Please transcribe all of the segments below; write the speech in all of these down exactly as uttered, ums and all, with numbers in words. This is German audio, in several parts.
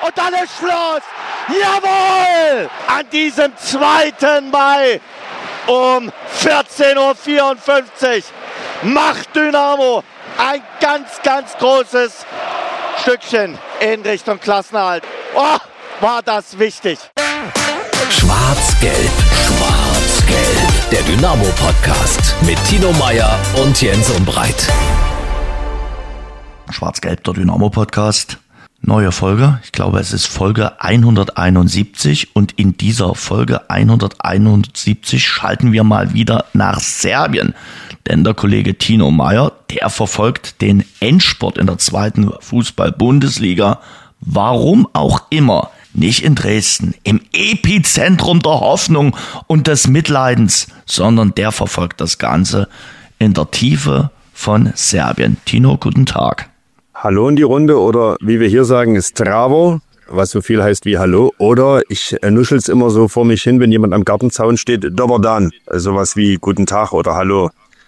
Und dann ist Schluss. Jawohl! An diesem zweiten Mai um vierzehn Uhr vierundfünfzig macht Dynamo ein ganz, ganz großes Stückchen in Richtung Klassenerhalt. Oh, war das wichtig. Schwarz-Gelb, Schwarz-Gelb. Der Dynamo-Podcast mit Tino Meyer und Jens Umbreit. Schwarz-Gelb, der Dynamo-Podcast. Neue Folge. Ich glaube, es ist Folge hunderteinundsiebzig und in dieser Folge hunderteinundsiebzig schalten wir mal wieder nach Serbien. Denn der Kollege Tino Meyer, der verfolgt den Endspurt in der zweiten Fußball-Bundesliga. Warum auch immer. Nicht in Dresden, im Epizentrum der Hoffnung und des Mitleidens, sondern der verfolgt das Ganze in der Tiefe von Serbien. Tino, guten Tag. Hallo in die Runde oder wie wir hier sagen, Zdravo, was so viel heißt wie Hallo. Oder ich nuschel's immer so vor mich hin, wenn jemand am Gartenzaun steht, Dobar dan, sowas wie Guten Tag oder Hallo.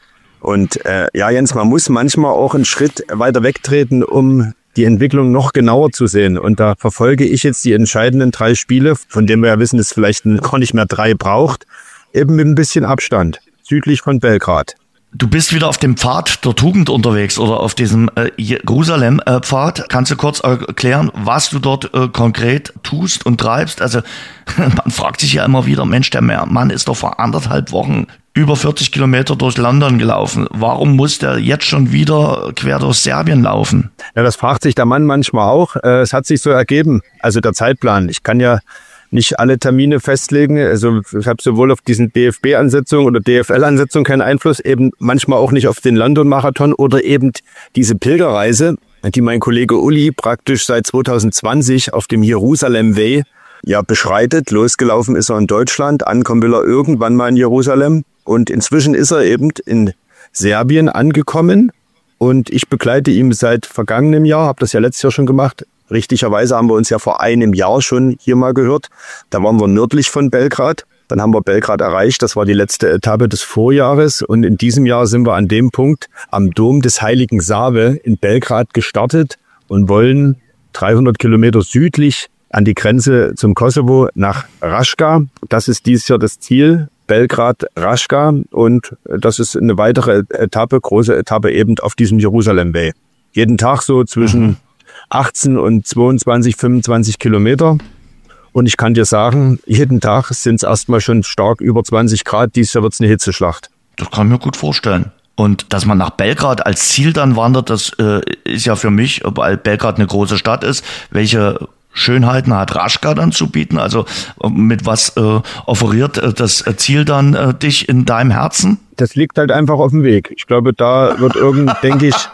Und äh, ja Jens, man muss manchmal auch einen Schritt weiter wegtreten, um die Entwicklung noch genauer zu sehen. Und da verfolge ich jetzt die entscheidenden drei Spiele, von denen wir ja wissen, dass vielleicht gar nicht mehr drei braucht, eben mit ein bisschen Abstand, südlich von Belgrad. Du bist wieder auf dem Pfad der Tugend unterwegs oder auf diesem äh, Jerusalem-Pfad. Kannst du kurz erklären, was du dort äh, konkret tust und treibst? Also man fragt sich ja immer wieder, Mensch, der Mann ist doch vor anderthalb Wochen über vierzig Kilometer durch London gelaufen. Warum muss der jetzt schon wieder quer durch Serbien laufen? Ja, das fragt sich der Mann manchmal auch. Äh, es hat sich so ergeben, also der Zeitplan. Ich kann ja nicht alle Termine festlegen. Also ich habe sowohl auf diesen D F B-Ansetzungen oder D F L-Ansetzungen keinen Einfluss, eben manchmal auch nicht auf den London-Marathon oder eben diese Pilgerreise, die mein Kollege Uli praktisch seit zwanzig zwanzig auf dem Jerusalem Way ja beschreitet. Losgelaufen ist er in Deutschland, ankommen will er irgendwann mal in Jerusalem und inzwischen ist er eben in Serbien angekommen und ich begleite ihn seit vergangenem Jahr, habe das ja letztes Jahr schon gemacht. Richtigerweise haben wir uns ja vor einem Jahr schon hier mal gehört. Da waren wir nördlich von Belgrad. Dann haben wir Belgrad erreicht. Das war die letzte Etappe des Vorjahres. Und in diesem Jahr sind wir an dem Punkt am Dom des Heiligen Save in Belgrad gestartet und wollen dreihundert Kilometer südlich an die Grenze zum Kosovo nach Raška. Das ist dieses Jahr das Ziel. Belgrad-Raška. Und das ist eine weitere Etappe, große Etappe eben auf diesem Jerusalem Way. Jeden Tag so zwischen mhm. achtzehn und zweiundzwanzig, fünfundzwanzig Kilometer. Und ich kann dir sagen, jeden Tag sind es erstmal schon stark über zwanzig Grad. Dieses Jahr wird es eine Hitzeschlacht. Das kann ich mir gut vorstellen. Und dass man nach Belgrad als Ziel dann wandert, das äh, ist ja für mich, weil Belgrad eine große Stadt ist, welche Schönheiten hat Raška dann zu bieten? Also mit was äh, offeriert äh, das Ziel dann äh, dich in deinem Herzen? Das liegt halt einfach auf dem Weg. Ich glaube, da wird irgend, denke ich...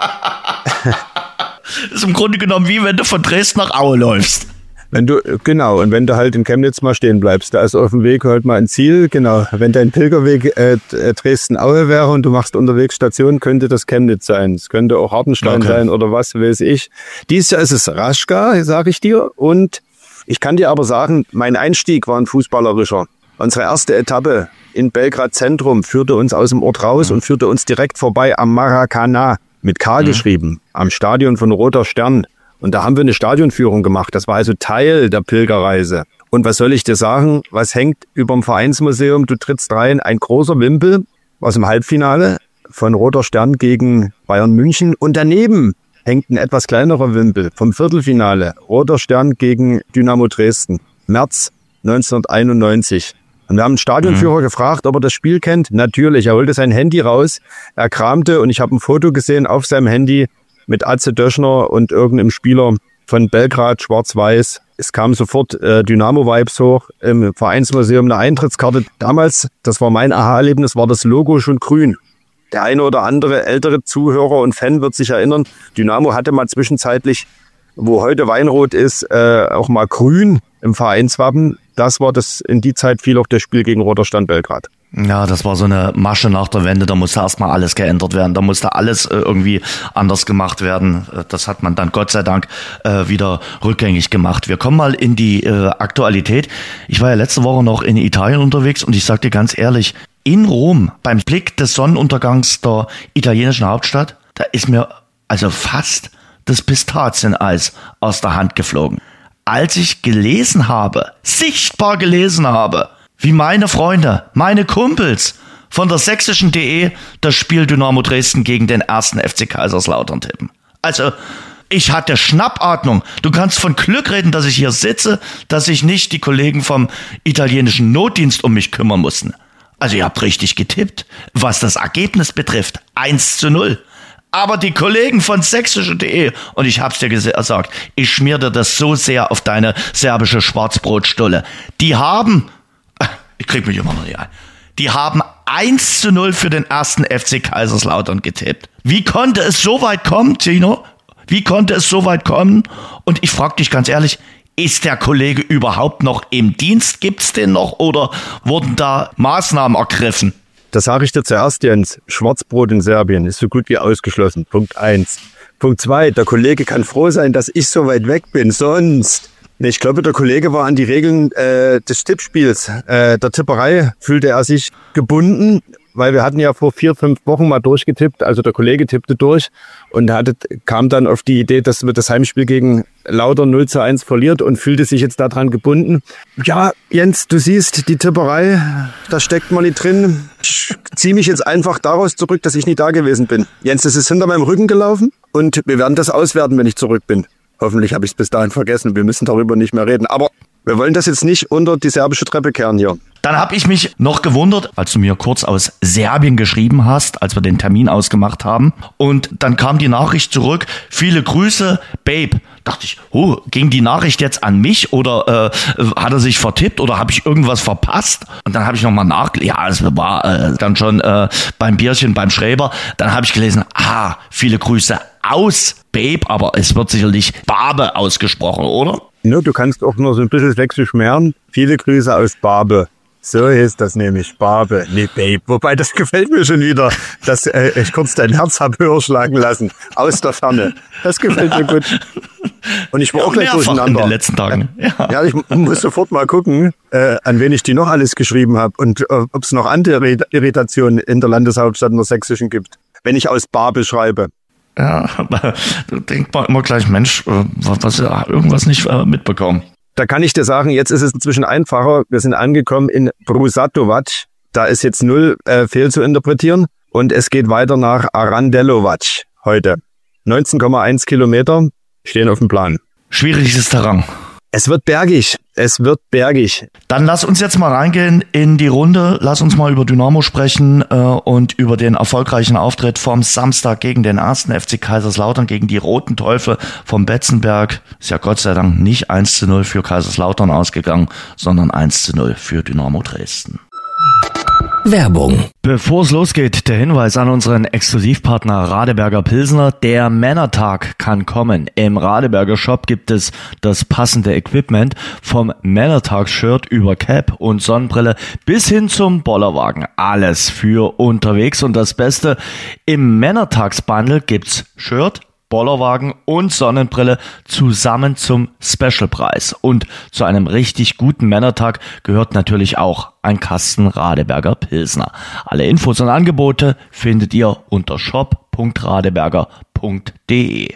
Das ist im Grunde genommen wie wenn du von Dresden nach Aue läufst. Wenn du, genau, und wenn du halt in Chemnitz mal stehen bleibst, da ist auf dem Weg halt mal ein Ziel, genau. Wenn dein Pilgerweg äh, Dresden-Aue wäre und du machst unterwegs Station, könnte das Chemnitz sein. Es könnte auch Hartenstein okay. sein oder was weiß ich. Dieses Jahr ist es Raška, sage ich dir. Und ich kann dir aber sagen, mein Einstieg war ein fußballerischer. Unsere erste Etappe in Belgrad Zentrum führte uns aus dem Ort raus mhm. und führte uns direkt vorbei am Maracana. Mit K mhm. geschrieben, am Stadion von Roter Stern. Und da haben wir eine Stadionführung gemacht. Das war also Teil der Pilgerreise. Und was soll ich dir sagen? Was hängt über dem Vereinsmuseum? Du trittst rein, ein großer Wimpel aus dem Halbfinale von Roter Stern gegen Bayern München. Und daneben hängt ein etwas kleinerer Wimpel vom Viertelfinale. Roter Stern gegen Dynamo Dresden. März neunzehnhunderteinundneunzig. Und wir haben einen Stadionführer mhm. gefragt, ob er das Spiel kennt. Natürlich, er holte sein Handy raus, er kramte und ich habe ein Foto gesehen auf seinem Handy mit Atze Döschner und irgendeinem Spieler von Belgrad, schwarz-weiß. Es kam sofort äh, Dynamo-Vibes hoch, im Vereinsmuseum eine Eintrittskarte. Damals, das war mein Aha-Erlebnis, war das Logo schon grün. Der eine oder andere ältere Zuhörer und Fan wird sich erinnern, Dynamo hatte mal zwischenzeitlich, wo heute Weinrot ist, äh, auch mal grün im Vereinswappen. Das war das, in die Zeit fiel auch das Spiel gegen Roter Stern Belgrad. Ja, das war so eine Masche nach der Wende, da musste erstmal alles geändert werden, da musste alles äh, irgendwie anders gemacht werden. Das hat man dann Gott sei Dank äh, wieder rückgängig gemacht. Wir kommen mal in die äh, Aktualität. Ich war ja letzte Woche noch in Italien unterwegs und ich sag dir ganz ehrlich, in Rom, beim Blick des Sonnenuntergangs der italienischen Hauptstadt, da ist mir also fast das Pistazieneis aus der Hand geflogen. als ich gelesen habe, sichtbar gelesen habe, wie meine Freunde, meine Kumpels von der sächsischen punkt de das Spiel Dynamo Dresden gegen den ersten F C Kaiserslautern tippen. Also, ich hatte Schnappatmung. Du kannst von Glück reden, dass ich hier sitze, dass sich nicht die Kollegen vom italienischen Notdienst um mich kümmern mussten. Also ihr habt richtig getippt, was das Ergebnis betrifft. eins zu null. Aber die Kollegen von sächsische punkt de, und ich hab's dir gesagt, ich schmier dir das so sehr auf deine serbische Schwarzbrotstulle. Die haben, ich krieg mich immer noch nicht ein, die haben eins zu null für den ersten F C Kaiserslautern getippt. Wie konnte es so weit kommen, Tino? Wie konnte es so weit kommen? Und ich frage dich ganz ehrlich, ist der Kollege überhaupt noch im Dienst? Gibt's den noch oder wurden da Maßnahmen ergriffen? Das sage ich dir zuerst, Jens. Schwarzbrot in Serbien ist so gut wie ausgeschlossen. Punkt eins. Punkt zwei, der Kollege kann froh sein, dass ich so weit weg bin. Sonst... Ich glaube, der Kollege war an die Regeln äh, des Tippspiels, äh, der Tipperei, fühlte er sich gebunden, weil wir hatten ja vor vier, fünf Wochen mal durchgetippt, also der Kollege tippte durch und hatte, kam dann auf die Idee, dass wir das Heimspiel gegen Lautern null zu eins verliert und fühlte sich jetzt daran gebunden. Ja, Jens, du siehst, die Tipperei, da steckt man nicht drin. Ich ziehe mich jetzt einfach daraus zurück, dass ich nie da gewesen bin. Jens, das ist hinter meinem Rücken gelaufen und wir werden das auswerten, wenn ich zurück bin. Hoffentlich habe ich es bis dahin vergessen. Wir müssen darüber nicht mehr reden. Aber wir wollen das jetzt nicht unter die serbische Treppe kehren hier. Dann habe ich mich noch gewundert, als du mir kurz aus Serbien geschrieben hast, als wir den Termin ausgemacht haben. Und dann kam die Nachricht zurück. Viele Grüße, Babe. Dachte ich, oh, ging die Nachricht jetzt an mich oder äh, hat er sich vertippt oder habe ich irgendwas verpasst? Und dann habe ich nochmal nachgelesen. Ja, es war äh, dann schon äh, beim Bierchen, beim Schreiber. Dann habe ich gelesen, ah, viele Grüße aus Babe, aber es wird sicherlich Babe ausgesprochen, oder? Ja, du kannst auch nur so ein bisschen sächsisch mehren. Viele Grüße aus Babe. So ist das nämlich, Babe, nee, Babe. Wobei, das gefällt mir schon wieder, dass äh, ich kurz dein Herz habe höher schlagen lassen. Aus der Ferne. Das gefällt mir gut. Und ich war ja, auch gleich durcheinander. In den letzten Tagen. Ja, ja ich muss sofort mal gucken, äh, an wen ich die noch alles geschrieben habe und äh, ob es noch andere Irritationen in der Landeshauptstadt in der Sächsischen gibt, wenn ich aus Babe schreibe. Ja, da denkt man immer gleich, Mensch, was, irgendwas nicht mitbekommen. Da kann ich dir sagen, jetzt ist es inzwischen einfacher. Wir sind angekommen in Brusatovac. Da ist jetzt null äh, fehl zu interpretieren. Und es geht weiter nach Arandelovac heute. neunzehn Komma eins Kilometer stehen auf dem Plan. Schwieriges Terrain. Es wird bergig. Es wird bergig. Dann lass uns jetzt mal reingehen in die Runde. Lass uns mal über Dynamo sprechen äh, und über den erfolgreichen Auftritt vom Samstag gegen den ersten F C Kaiserslautern, gegen die Roten Teufel vom Betzenberg. Ist ja Gott sei Dank nicht eins zu null für Kaiserslautern ausgegangen, sondern eins zu null für Dynamo Dresden. Werbung. Bevor es losgeht, der Hinweis an unseren Exklusivpartner Radeberger Pilsner. Der Männertag kann kommen. Im Radeberger Shop gibt es das passende Equipment vom Männertags-Shirt über Cap und Sonnenbrille bis hin zum Bollerwagen. Alles für unterwegs und das Beste, im Männertags-Bundle gibt's Shirt, Bollerwagen und Sonnenbrille zusammen zum Specialpreis. Und zu einem richtig guten Männertag gehört natürlich auch ein Kasten Radeberger Pilsner. Alle Infos und Angebote findet ihr unter shop punkt radeberger punkt de.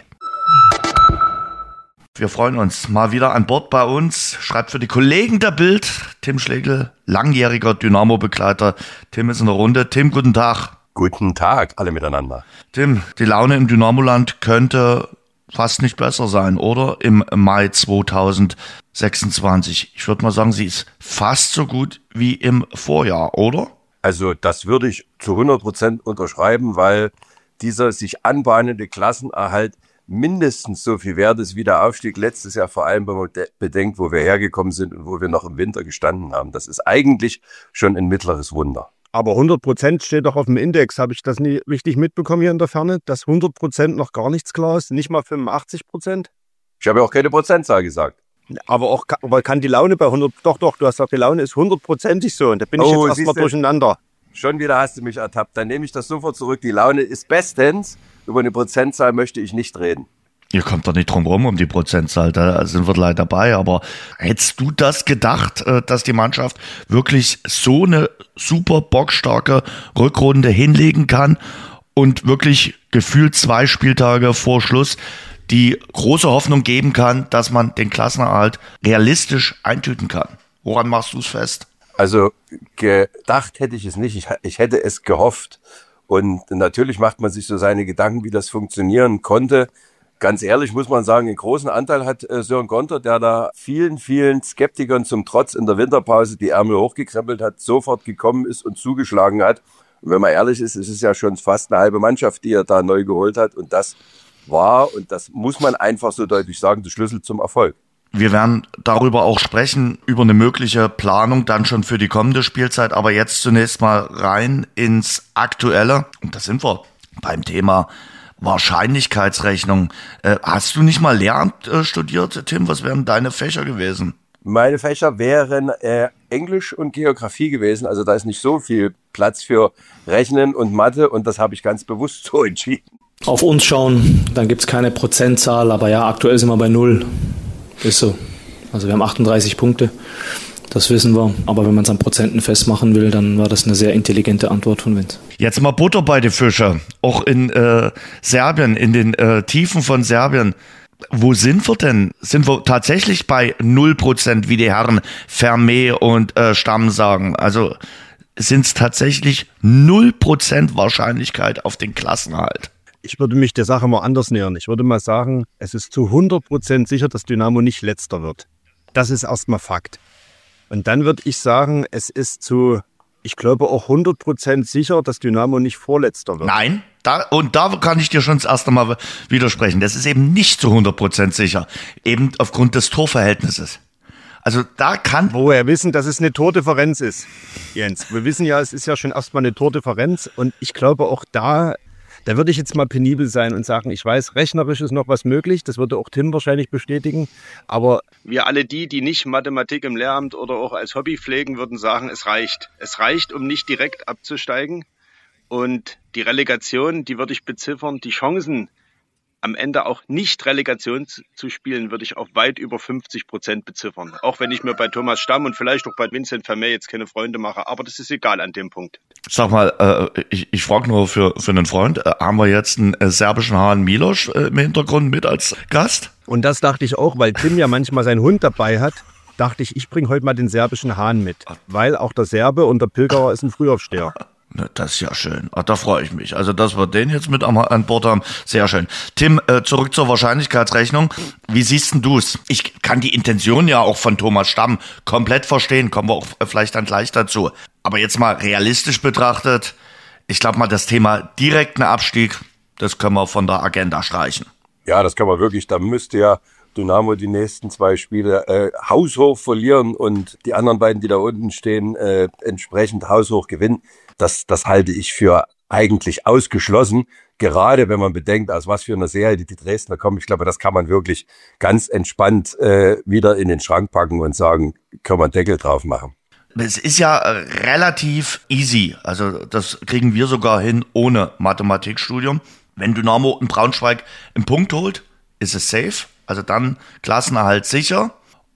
Wir freuen uns mal wieder an Bord bei uns. Schreibt für die Kollegen der Bild Tim Schlegel, langjähriger Dynamo-Begleiter. Tim ist in der Runde. Tim, guten Tag. Guten Tag, alle miteinander. Tim, die Laune im Dynamoland könnte fast nicht besser sein, oder? Im Mai zweitausendsechsundzwanzig. Ich würde mal sagen, sie ist fast so gut wie im Vorjahr, oder? Also das würde ich zu hundert Prozent unterschreiben, weil dieser sich anbahnende Klassenerhalt mindestens so viel wert ist wie der Aufstieg letztes Jahr, vor allem wenn man bedenkt, wo wir hergekommen sind und wo wir noch im Winter gestanden haben. Das ist eigentlich schon ein mittleres Wunder. Aber hundert Prozent steht doch auf dem Index. Habe ich das nie richtig mitbekommen hier in der Ferne? Dass hundert Prozent noch gar nichts klar ist? Nicht mal fünfundachtzig Prozent? Ich habe ja auch keine Prozentzahl gesagt. Aber auch aber kann die Laune bei hundert... Doch, doch, du hast gesagt, die Laune ist hundertprozentig so. Und da bin ich oh, jetzt erstmal durcheinander. Schon wieder hast du mich ertappt. Dann nehme ich das sofort zurück. Die Laune ist bestens. Über eine Prozentzahl möchte ich nicht reden. Ihr kommt doch nicht drum rum um die Prozentzahl, da sind wir leider dabei. Aber hättest du das gedacht, dass die Mannschaft wirklich so eine super bockstarke Rückrunde hinlegen kann und wirklich gefühlt zwei Spieltage vor Schluss die große Hoffnung geben kann, dass man den Klassenerhalt realistisch eintüten kann. Woran machst du es fest? Also gedacht hätte ich es nicht. Ich, ich hätte es gehofft. Und natürlich macht man sich so seine Gedanken, wie das funktionieren konnte. Ganz ehrlich muss man sagen, einen großen Anteil hat äh, Sören Gonter, der da vielen, vielen Skeptikern zum Trotz in der Winterpause die Ärmel hochgekrempelt hat, sofort gekommen ist und zugeschlagen hat. Und wenn man ehrlich ist, ist es ja schon fast eine halbe Mannschaft, die er da neu geholt hat. Und das war, und das muss man einfach so deutlich sagen, der Schlüssel zum Erfolg. Wir werden darüber auch sprechen, über eine mögliche Planung dann schon für die kommende Spielzeit. Aber jetzt zunächst mal rein ins Aktuelle. Und da sind wir beim Thema Wahrscheinlichkeitsrechnung. Äh, hast du nicht mal Lehramt äh, studiert, Tim? Was wären deine Fächer gewesen? Meine Fächer wären äh, Englisch und Geografie gewesen. Also da ist nicht so viel Platz für Rechnen und Mathe. Und das habe ich ganz bewusst so entschieden. Auf uns schauen, dann gibt's keine Prozentzahl. Aber ja, aktuell sind wir bei null. Ist so. Also wir haben achtunddreißig Punkte, das wissen wir. Aber wenn man es an Prozenten festmachen will, dann war das eine sehr intelligente Antwort von Vince. Jetzt mal Butter bei die Fische. Auch in äh, Serbien, in den äh, Tiefen von Serbien. Wo sind wir denn? Sind wir tatsächlich bei null Prozent, wie die Herren Vermeer und äh, Stamm sagen? Also sind es tatsächlich null Prozent Wahrscheinlichkeit auf den Klassenerhalt? Ich würde mich der Sache mal anders nähern. Ich würde mal sagen, es ist zu hundert Prozent sicher, dass Dynamo nicht Letzter wird. Das ist erstmal Fakt. Und dann würde ich sagen, es ist zu, ich glaube auch hundert Prozent sicher, dass Dynamo nicht Vorletzter wird. Nein, da, und da kann ich dir schon das erste Mal widersprechen. Das ist eben nicht zu hundert Prozent sicher. Eben aufgrund des Torverhältnisses. Also da kann... Wo wir wissen, dass es eine Tordifferenz ist, Jens. Wir wissen ja, es ist ja schon erstmal eine Tordifferenz. Und ich glaube auch da... Da würde ich jetzt mal penibel sein und sagen, ich weiß, rechnerisch ist noch was möglich, das würde auch Tim wahrscheinlich bestätigen, aber wir alle die, die nicht Mathematik im Lehramt oder auch als Hobby pflegen, würden sagen, es reicht. Es reicht, um nicht direkt abzusteigen, und die Relegation, die würde ich beziffern, die Chancen am Ende auch nicht Relegation zu spielen, würde ich auf weit über fünfzig Prozent beziffern. Auch wenn ich mir bei Thomas Stamm und vielleicht auch bei Vincent Vermeer jetzt keine Freunde mache, aber das ist egal an dem Punkt. Sag mal, äh, ich, ich frage nur für, für einen Freund, äh, haben wir jetzt einen äh, serbischen Hahn Milos äh, im Hintergrund mit als Gast? Und das dachte ich auch, weil Tim ja manchmal seinen Hund dabei hat, dachte ich, ich bringe heute mal den serbischen Hahn mit, weil auch der Serbe und der Pilgerer ist ein Frühaufsteher. Das ist ja schön. Ach, da freue ich mich. Also, dass wir den jetzt mit an Bord haben, sehr schön. Tim, äh, zurück zur Wahrscheinlichkeitsrechnung. Wie siehst denn du's? Ich kann die Intention ja auch von Thomas Stamm komplett verstehen. Kommen wir auch vielleicht dann gleich dazu. Aber jetzt mal realistisch betrachtet, ich glaube mal, das Thema direkten Abstieg, das können wir von der Agenda streichen. Ja, das kann man wirklich. Da müsste ja Dynamo die nächsten zwei Spiele äh, haushoch verlieren und die anderen beiden, die da unten stehen, äh, entsprechend haushoch gewinnen. Das, das halte ich für eigentlich ausgeschlossen, gerade wenn man bedenkt, aus was für einer Serie die Dresdner kommen. Ich glaube, das kann man wirklich ganz entspannt äh, wieder in den Schrank packen und sagen, können wir einen Deckel drauf machen. Es ist ja relativ easy, also das kriegen wir sogar hin ohne Mathematikstudium. Wenn Dynamo in Braunschweig einen Punkt holt, ist es safe, also dann Klassenerhalt sicher.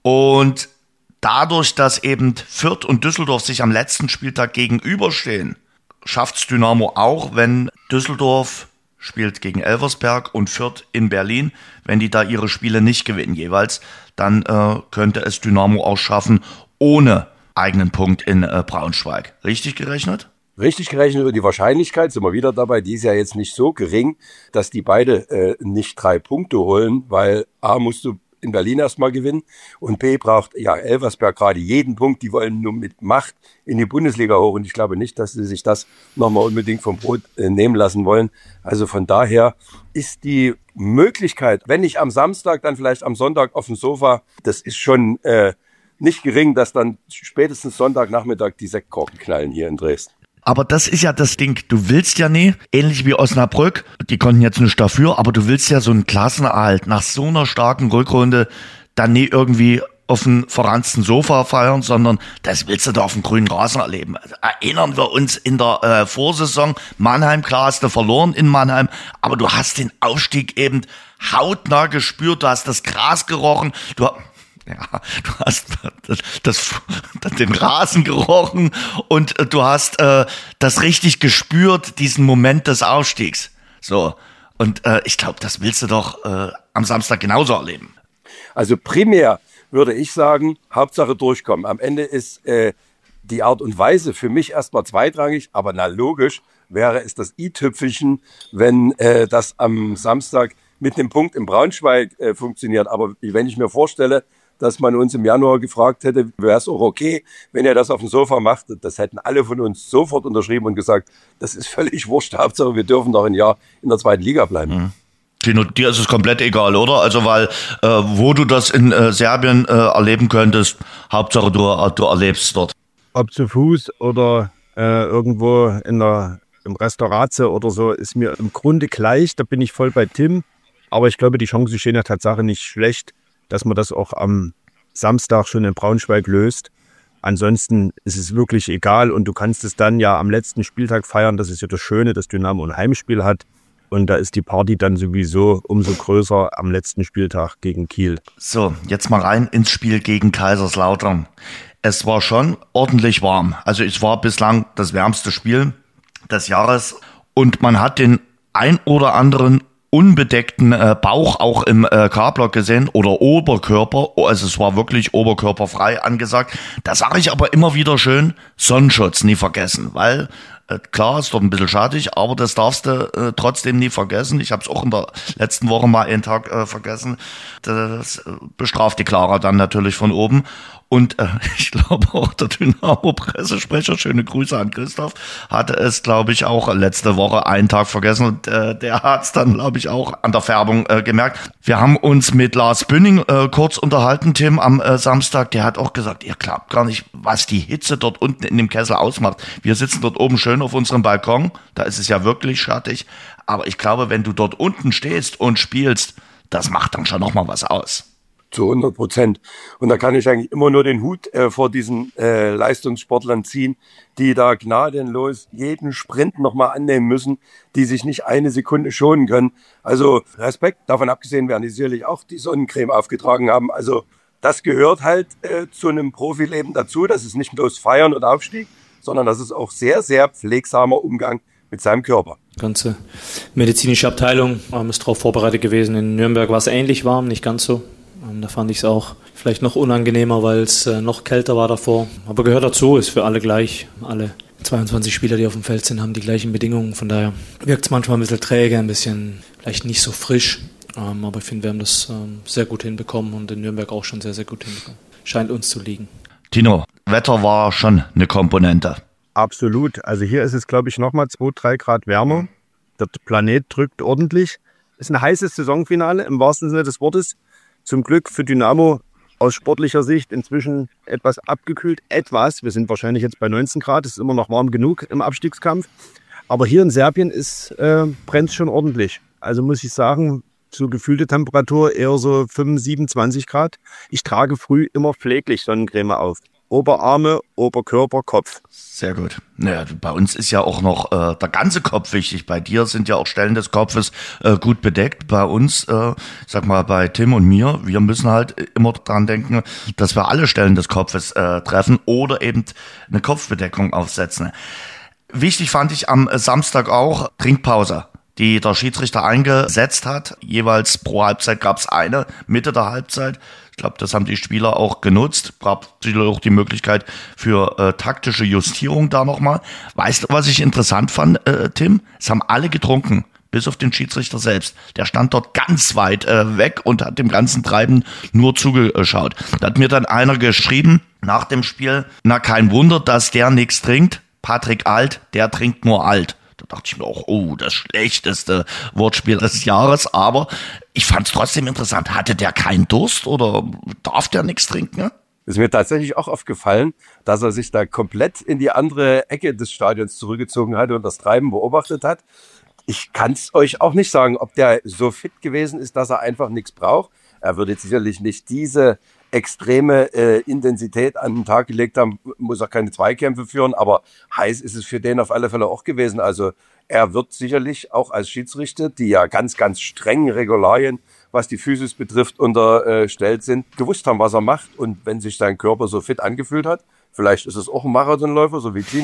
Und dadurch, dass eben Fürth und Düsseldorf sich am letzten Spieltag gegenüberstehen, schafft's Dynamo auch, wenn Düsseldorf spielt gegen Elversberg und Fürth in Berlin. Wenn die da ihre Spiele nicht gewinnen jeweils, dann äh, könnte es Dynamo auch schaffen, ohne eigenen Punkt in äh, Braunschweig. Richtig gerechnet? Richtig gerechnet über die Wahrscheinlichkeit, sind wir wieder dabei, die ist ja jetzt nicht so gering, dass die beide äh, nicht drei Punkte holen, weil A, musst du in Berlin erstmal gewinnen und B, braucht ja Elversberg gerade jeden Punkt, die wollen nur mit Macht in die Bundesliga hoch und ich glaube nicht, dass sie sich das nochmal unbedingt vom Brot äh, nehmen lassen wollen. Also von daher ist die Möglichkeit, wenn nicht am Samstag, dann vielleicht am Sonntag auf dem Sofa, das ist schon äh, nicht gering, dass dann spätestens Sonntagnachmittag die Sektkorken knallen hier in Dresden. Aber das ist ja das Ding, du willst ja nie, ähnlich wie Osnabrück, die konnten jetzt nicht dafür, aber du willst ja so einen Klassenerhalt nach so einer starken Rückrunde dann nie irgendwie auf dem verranzten Sofa feiern, sondern das willst du da auf dem grünen Rasen erleben. Also erinnern wir uns in der äh, Vorsaison, Mannheim, klar hast du verloren in Mannheim, aber du hast den Aufstieg eben hautnah gespürt, du hast das Gras gerochen, du Ja, du hast das, das, den Rasen gerochen und du hast äh, das richtig gespürt, diesen Moment des Aufstiegs. So. Und äh, ich glaube, das willst du doch äh, am Samstag genauso erleben. Also primär würde ich sagen, Hauptsache durchkommen. Am Ende ist äh, die Art und Weise für mich erstmal zweitrangig, aber na logisch wäre es das i-Tüpfelchen, wenn äh, das am Samstag mit dem Punkt in Braunschweig äh, funktioniert. Aber wenn ich mir vorstelle, dass man uns im Januar gefragt hätte, wäre es auch okay, wenn ihr das auf dem Sofa macht, das hätten alle von uns sofort unterschrieben und gesagt, das ist völlig wurscht, Hauptsache wir dürfen noch ein Jahr in der zweiten Liga bleiben. Mhm. Tino, dir ist es komplett egal, oder? Also weil, äh, wo du das in äh, Serbien äh, erleben könntest, Hauptsache du, du erlebst dort. Ob zu Fuß oder äh, irgendwo in der, im Restauratze oder so, ist mir im Grunde gleich. Da bin ich voll bei Tim. Aber ich glaube, die Chancen stehen ja Tatsache nicht schlecht, dass man das auch am Samstag schon in Braunschweig löst. Ansonsten ist es wirklich egal und du kannst es dann ja am letzten Spieltag feiern. Das ist ja das Schöne, dass Dynamo ein Heimspiel hat. Und da ist die Party dann sowieso umso größer am letzten Spieltag gegen Kiel. So, jetzt mal rein ins Spiel gegen Kaiserslautern. Es war schon ordentlich warm. Also es war bislang das wärmste Spiel des Jahres. Und man hat den ein oder anderen unbedeckten äh, Bauch auch im äh, K-Block gesehen oder Oberkörper. Also es war wirklich oberkörperfrei angesagt. Da sage ich aber immer wieder schön, Sonnenschutz nie vergessen, weil äh, klar, ist dort ein bisschen schadig, aber das darfst du äh, trotzdem nie vergessen. Ich habe es auch in der letzten Woche mal einen Tag äh, vergessen. Das äh, bestraft die Clara dann natürlich von oben. Und äh, ich glaube auch der Dynamo-Pressesprecher, schöne Grüße an Christoph, hatte es, glaube ich, auch letzte Woche einen Tag vergessen. Und äh, der hat es dann, glaube ich, auch an der Färbung äh, gemerkt. Wir haben uns mit Lars Bünning äh, kurz unterhalten, Tim, am äh, Samstag. Der hat auch gesagt, ihr glaubt gar nicht, was die Hitze dort unten in dem Kessel ausmacht. Wir sitzen dort oben schön auf unserem Balkon. Da ist es ja wirklich schattig. Aber ich glaube, wenn du dort unten stehst und spielst, das macht dann schon nochmal was aus. Zu hundert Prozent. Und da kann ich eigentlich immer nur den Hut äh, vor diesen äh, Leistungssportlern ziehen, die da gnadenlos jeden Sprint nochmal annehmen müssen, die sich nicht eine Sekunde schonen können. Also Respekt, davon abgesehen werden die sicherlich auch die Sonnencreme aufgetragen haben. Also das gehört halt äh, zu einem Profileben dazu. Das ist nicht bloß Feiern und Aufstieg, sondern das ist auch sehr, sehr pflegsamer Umgang mit seinem Körper. Die ganze medizinische Abteilung ähm, ist darauf vorbereitet gewesen. In Nürnberg war es ähnlich warm, nicht ganz so. Da fand ich es auch vielleicht noch unangenehmer, weil es äh, noch kälter war davor. Aber gehört dazu, ist für alle gleich. Alle zweiundzwanzig Spieler, die auf dem Feld sind, haben die gleichen Bedingungen. Von daher wirkt es manchmal ein bisschen träge, ein bisschen vielleicht nicht so frisch. Ähm, aber ich finde, wir haben das ähm, sehr gut hinbekommen und in Nürnberg auch schon sehr, sehr gut hinbekommen. Scheint uns zu liegen. Tino, Wetter war schon eine Komponente. Absolut. Also hier ist es, glaube ich, nochmal zwei, drei Grad wärmer. Der Planet drückt ordentlich. Es ist ein heißes Saisonfinale im wahrsten Sinne des Wortes. Zum Glück für Dynamo aus sportlicher Sicht inzwischen etwas abgekühlt. Etwas, wir sind wahrscheinlich jetzt bei neunzehn Grad, es ist immer noch warm genug im Abstiegskampf. Aber hier in Serbien äh, brennt es schon ordentlich. Also muss ich sagen, so gefühlte Temperatur eher so fünfundzwanzig, siebenundzwanzig Grad. Ich trage früh immer pfleglich Sonnencreme auf. Oberarme, Oberkörper, Kopf. Sehr gut. Naja, bei uns ist ja auch noch äh, der ganze Kopf wichtig. Bei dir sind ja auch Stellen des Kopfes äh, gut bedeckt. Bei uns, äh, sag mal, bei Tim und mir, wir müssen halt immer dran denken, dass wir alle Stellen des Kopfes äh, treffen oder eben eine Kopfbedeckung aufsetzen. Wichtig fand ich am Samstag auch Trinkpause, die der Schiedsrichter eingesetzt hat. Jeweils pro Halbzeit gab es eine, Mitte der Halbzeit. Ich glaube, das haben die Spieler auch genutzt. Gab sicher auch die Möglichkeit für äh, taktische Justierung da nochmal. Weißt du, was ich interessant fand, äh, Tim? Es haben alle getrunken, bis auf den Schiedsrichter selbst. Der stand dort ganz weit äh, weg und hat dem ganzen Treiben nur zugeschaut. Da hat mir dann einer geschrieben nach dem Spiel, na kein Wunder, dass der nichts trinkt. Patrick Alt, der trinkt nur alt. Da dachte ich mir auch, oh, das schlechteste Wortspiel des Jahres. Aber ich fand es trotzdem interessant. Hatte der keinen Durst oder darf der nichts trinken? Ist mir tatsächlich auch aufgefallen, dass er sich da komplett in die andere Ecke des Stadions zurückgezogen hat und das Treiben beobachtet hat. Ich kann es euch auch nicht sagen, ob der so fit gewesen ist, dass er einfach nichts braucht. Er würde jetzt sicherlich nicht diese extreme äh, Intensität an den Tag gelegt haben, muss auch keine Zweikämpfe führen, aber heiß ist es für den auf alle Fälle auch gewesen. Also er wird sicherlich auch als Schiedsrichter, die ja ganz, ganz strengen Regularien, was die Physis betrifft, unterstellt sind, gewusst haben, was er macht. Und wenn sich sein Körper so fit angefühlt hat, vielleicht ist es auch ein Marathonläufer, so wie Tino,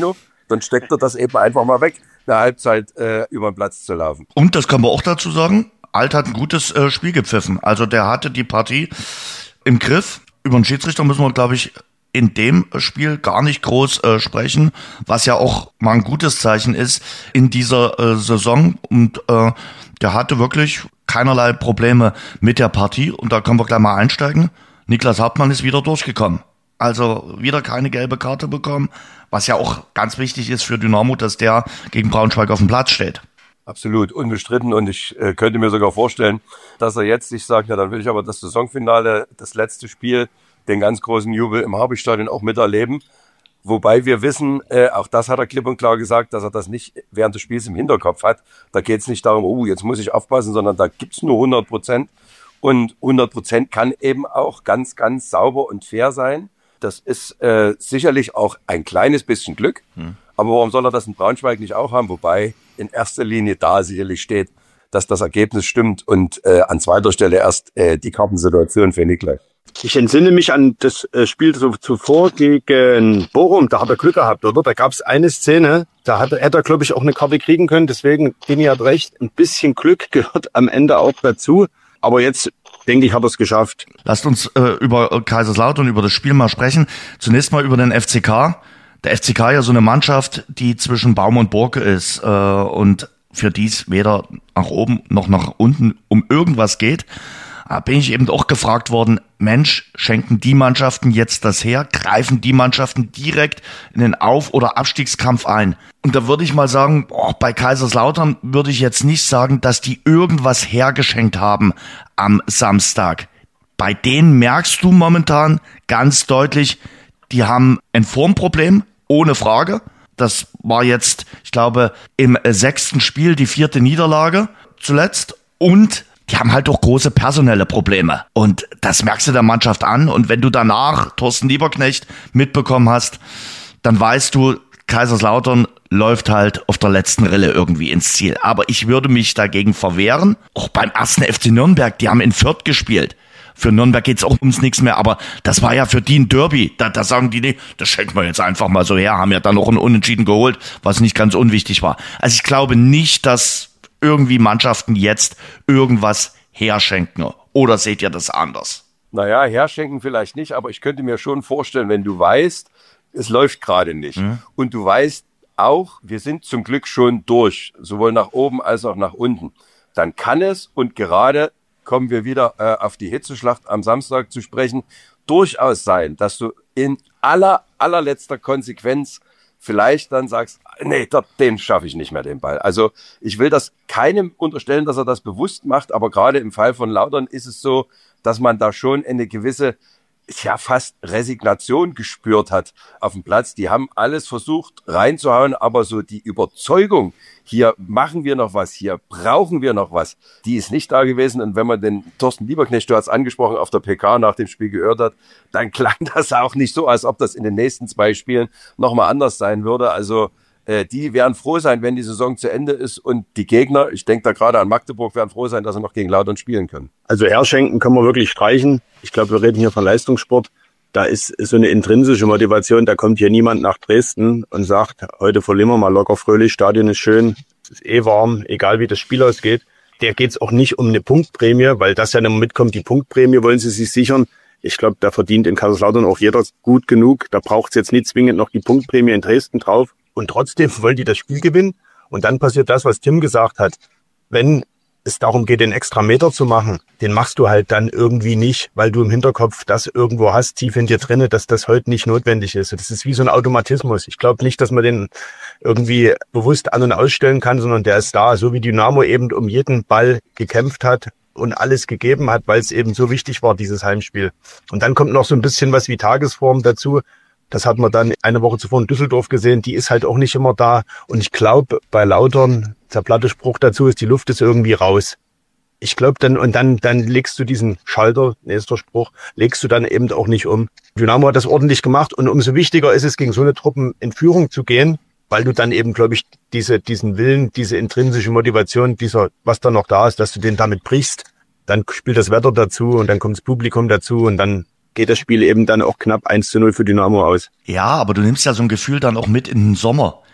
dann steckt er das eben einfach mal weg, eine Halbzeit äh, über den Platz zu laufen. Und das können wir auch dazu sagen, Alt hat ein gutes äh, Spiel gepfiffen. Also der hatte die Partie im Griff. Über den Schiedsrichter müssen wir, glaube ich, in dem Spiel gar nicht groß äh, sprechen, was ja auch mal ein gutes Zeichen ist in dieser äh, Saison. Und äh, der hatte wirklich keinerlei Probleme mit der Partie. Und da können wir gleich mal einsteigen. Niklas Hauptmann ist wieder durchgekommen. Also wieder keine gelbe Karte bekommen, was ja auch ganz wichtig ist für Dynamo, dass der gegen Braunschweig auf dem Platz steht. Absolut, unbestritten, und ich äh, könnte mir sogar vorstellen, dass er jetzt sich sagt, ja, dann will ich aber das Saisonfinale, das letzte Spiel, den ganz großen Jubel im Harby-Stadion auch miterleben. Wobei wir wissen, äh, auch das hat er klipp und klar gesagt, dass er das nicht während des Spiels im Hinterkopf hat. Da geht es nicht darum, oh, jetzt muss ich aufpassen, sondern da gibt's nur hundert Prozent. Und hundert Prozent kann eben auch ganz, ganz sauber und fair sein. Das ist äh, sicherlich auch ein kleines bisschen Glück. Hm. Aber warum soll er das in Braunschweig nicht auch haben? Wobei in erster Linie da sicherlich steht, dass das Ergebnis stimmt und äh, an zweiter Stelle erst äh, die Kartensituation für Niklas. Ich entsinne mich an das äh, Spiel so, zuvor gegen Bochum, da hat er Glück gehabt, oder? Da gab es eine Szene, da hat er, hätte er, glaube ich, auch eine Karte kriegen können. Deswegen, Dini hat recht, ein bisschen Glück gehört am Ende auch dazu. Aber jetzt, denke ich, hat er es geschafft. Lasst uns äh, über Kaiserslautern, über das Spiel mal sprechen. Zunächst mal über den F C K. Der F C K ja so eine Mannschaft, die zwischen Baum und Burg ist äh, und für die es weder nach oben noch nach unten um irgendwas geht. Da bin ich eben auch gefragt worden, Mensch, schenken die Mannschaften jetzt das her? Greifen die Mannschaften direkt in den Auf- oder Abstiegskampf ein? Und da würde ich mal sagen, boah, bei Kaiserslautern würde ich jetzt nicht sagen, dass die irgendwas hergeschenkt haben am Samstag. Bei denen merkst du momentan ganz deutlich, die haben ein Formproblem, ohne Frage. Das war jetzt, ich glaube, im sechsten Spiel die vierte Niederlage zuletzt. Und die haben halt auch große personelle Probleme. Und das merkst du der Mannschaft an. Und wenn du danach Thorsten Lieberknecht mitbekommen hast, dann weißt du, Kaiserslautern läuft halt auf der letzten Rille irgendwie ins Ziel. Aber ich würde mich dagegen verwehren. Auch beim ersten F C Nürnberg, die haben in Fürth gespielt. Für Nürnberg geht's auch ums nichts mehr, aber das war ja für die ein Derby. Da, da sagen die, nee, das schenken wir jetzt einfach mal so her, haben ja dann noch ein Unentschieden geholt, was nicht ganz unwichtig war. Also ich glaube nicht, dass irgendwie Mannschaften jetzt irgendwas herschenken. Oder seht ihr das anders? Naja, herschenken vielleicht nicht, aber ich könnte mir schon vorstellen, wenn du weißt, es läuft gerade nicht. Mhm. Und du weißt auch, wir sind zum Glück schon durch, sowohl nach oben als auch nach unten. Dann kann es, und gerade kommen wir wieder äh, auf die Hitzeschlacht am Samstag zu sprechen, durchaus sein, dass du in aller, allerletzter Konsequenz vielleicht dann sagst, nee, den schaffe ich nicht mehr, den Ball. Also ich will das keinem unterstellen, dass er das bewusst macht, aber gerade im Fall von Lautern ist es so, dass man da schon eine gewisse, ja, fast Resignation gespürt hat auf dem Platz. Die haben alles versucht reinzuhauen, aber so die Überzeugung, hier machen wir noch was, hier brauchen wir noch was, die ist nicht da gewesen. Und wenn man den Thorsten Lieberknecht, du hast angesprochen, auf der P K nach dem Spiel gehört hat, dann klang das auch nicht so, als ob das in den nächsten zwei Spielen nochmal anders sein würde. Also äh, die werden froh sein, wenn die Saison zu Ende ist, und die Gegner, ich denke da gerade an Magdeburg, werden froh sein, dass sie noch gegen Lautern spielen können. Also herschenken können wir wirklich streichen. Ich glaube, wir reden hier von Leistungssport. Da ist, ist so eine intrinsische Motivation. Da kommt hier niemand nach Dresden und sagt, heute verlieren wir mal locker fröhlich, Stadion ist schön, es ist eh warm, egal wie das Spiel ausgeht. Der geht's auch nicht um eine Punktprämie, weil das ja nicht mehr mitkommt. Die Punktprämie wollen sie sich sichern. Ich glaube, da verdient in Kaiserslautern auch jeder gut genug. Da braucht's jetzt nicht zwingend noch die Punktprämie in Dresden drauf. Und trotzdem wollen die das Spiel gewinnen. Und dann passiert das, was Tim gesagt hat. Wenn es darum geht, den extra Meter zu machen, den machst du halt dann irgendwie nicht, weil du im Hinterkopf das irgendwo hast, tief in dir drinne, dass das heute nicht notwendig ist. Das ist wie so ein Automatismus. Ich glaube nicht, dass man den irgendwie bewusst an- und ausstellen kann, sondern der ist da, so wie Dynamo eben um jeden Ball gekämpft hat und alles gegeben hat, weil es eben so wichtig war, dieses Heimspiel. Und dann kommt noch so ein bisschen was wie Tagesform dazu. Das hat man dann eine Woche zuvor in Düsseldorf gesehen. Die ist halt auch nicht immer da. Und ich glaube, bei Lautern, der platte Spruch dazu ist, die Luft ist irgendwie raus. Ich glaube dann, und dann, dann legst du diesen Schalter, nächster Spruch, legst du dann eben auch nicht um. Dynamo hat das ordentlich gemacht, und umso wichtiger ist es, gegen so eine Truppen in Führung zu gehen, weil du dann eben, glaube ich, diese, diesen Willen, diese intrinsische Motivation, dieser, was da noch da ist, dass du den damit brichst. Dann spielt das Wetter dazu und dann kommt das Publikum dazu und dann geht das Spiel eben dann auch knapp eins zu null für Dynamo aus. Ja, aber du nimmst ja so ein Gefühl dann auch mit in den Sommer.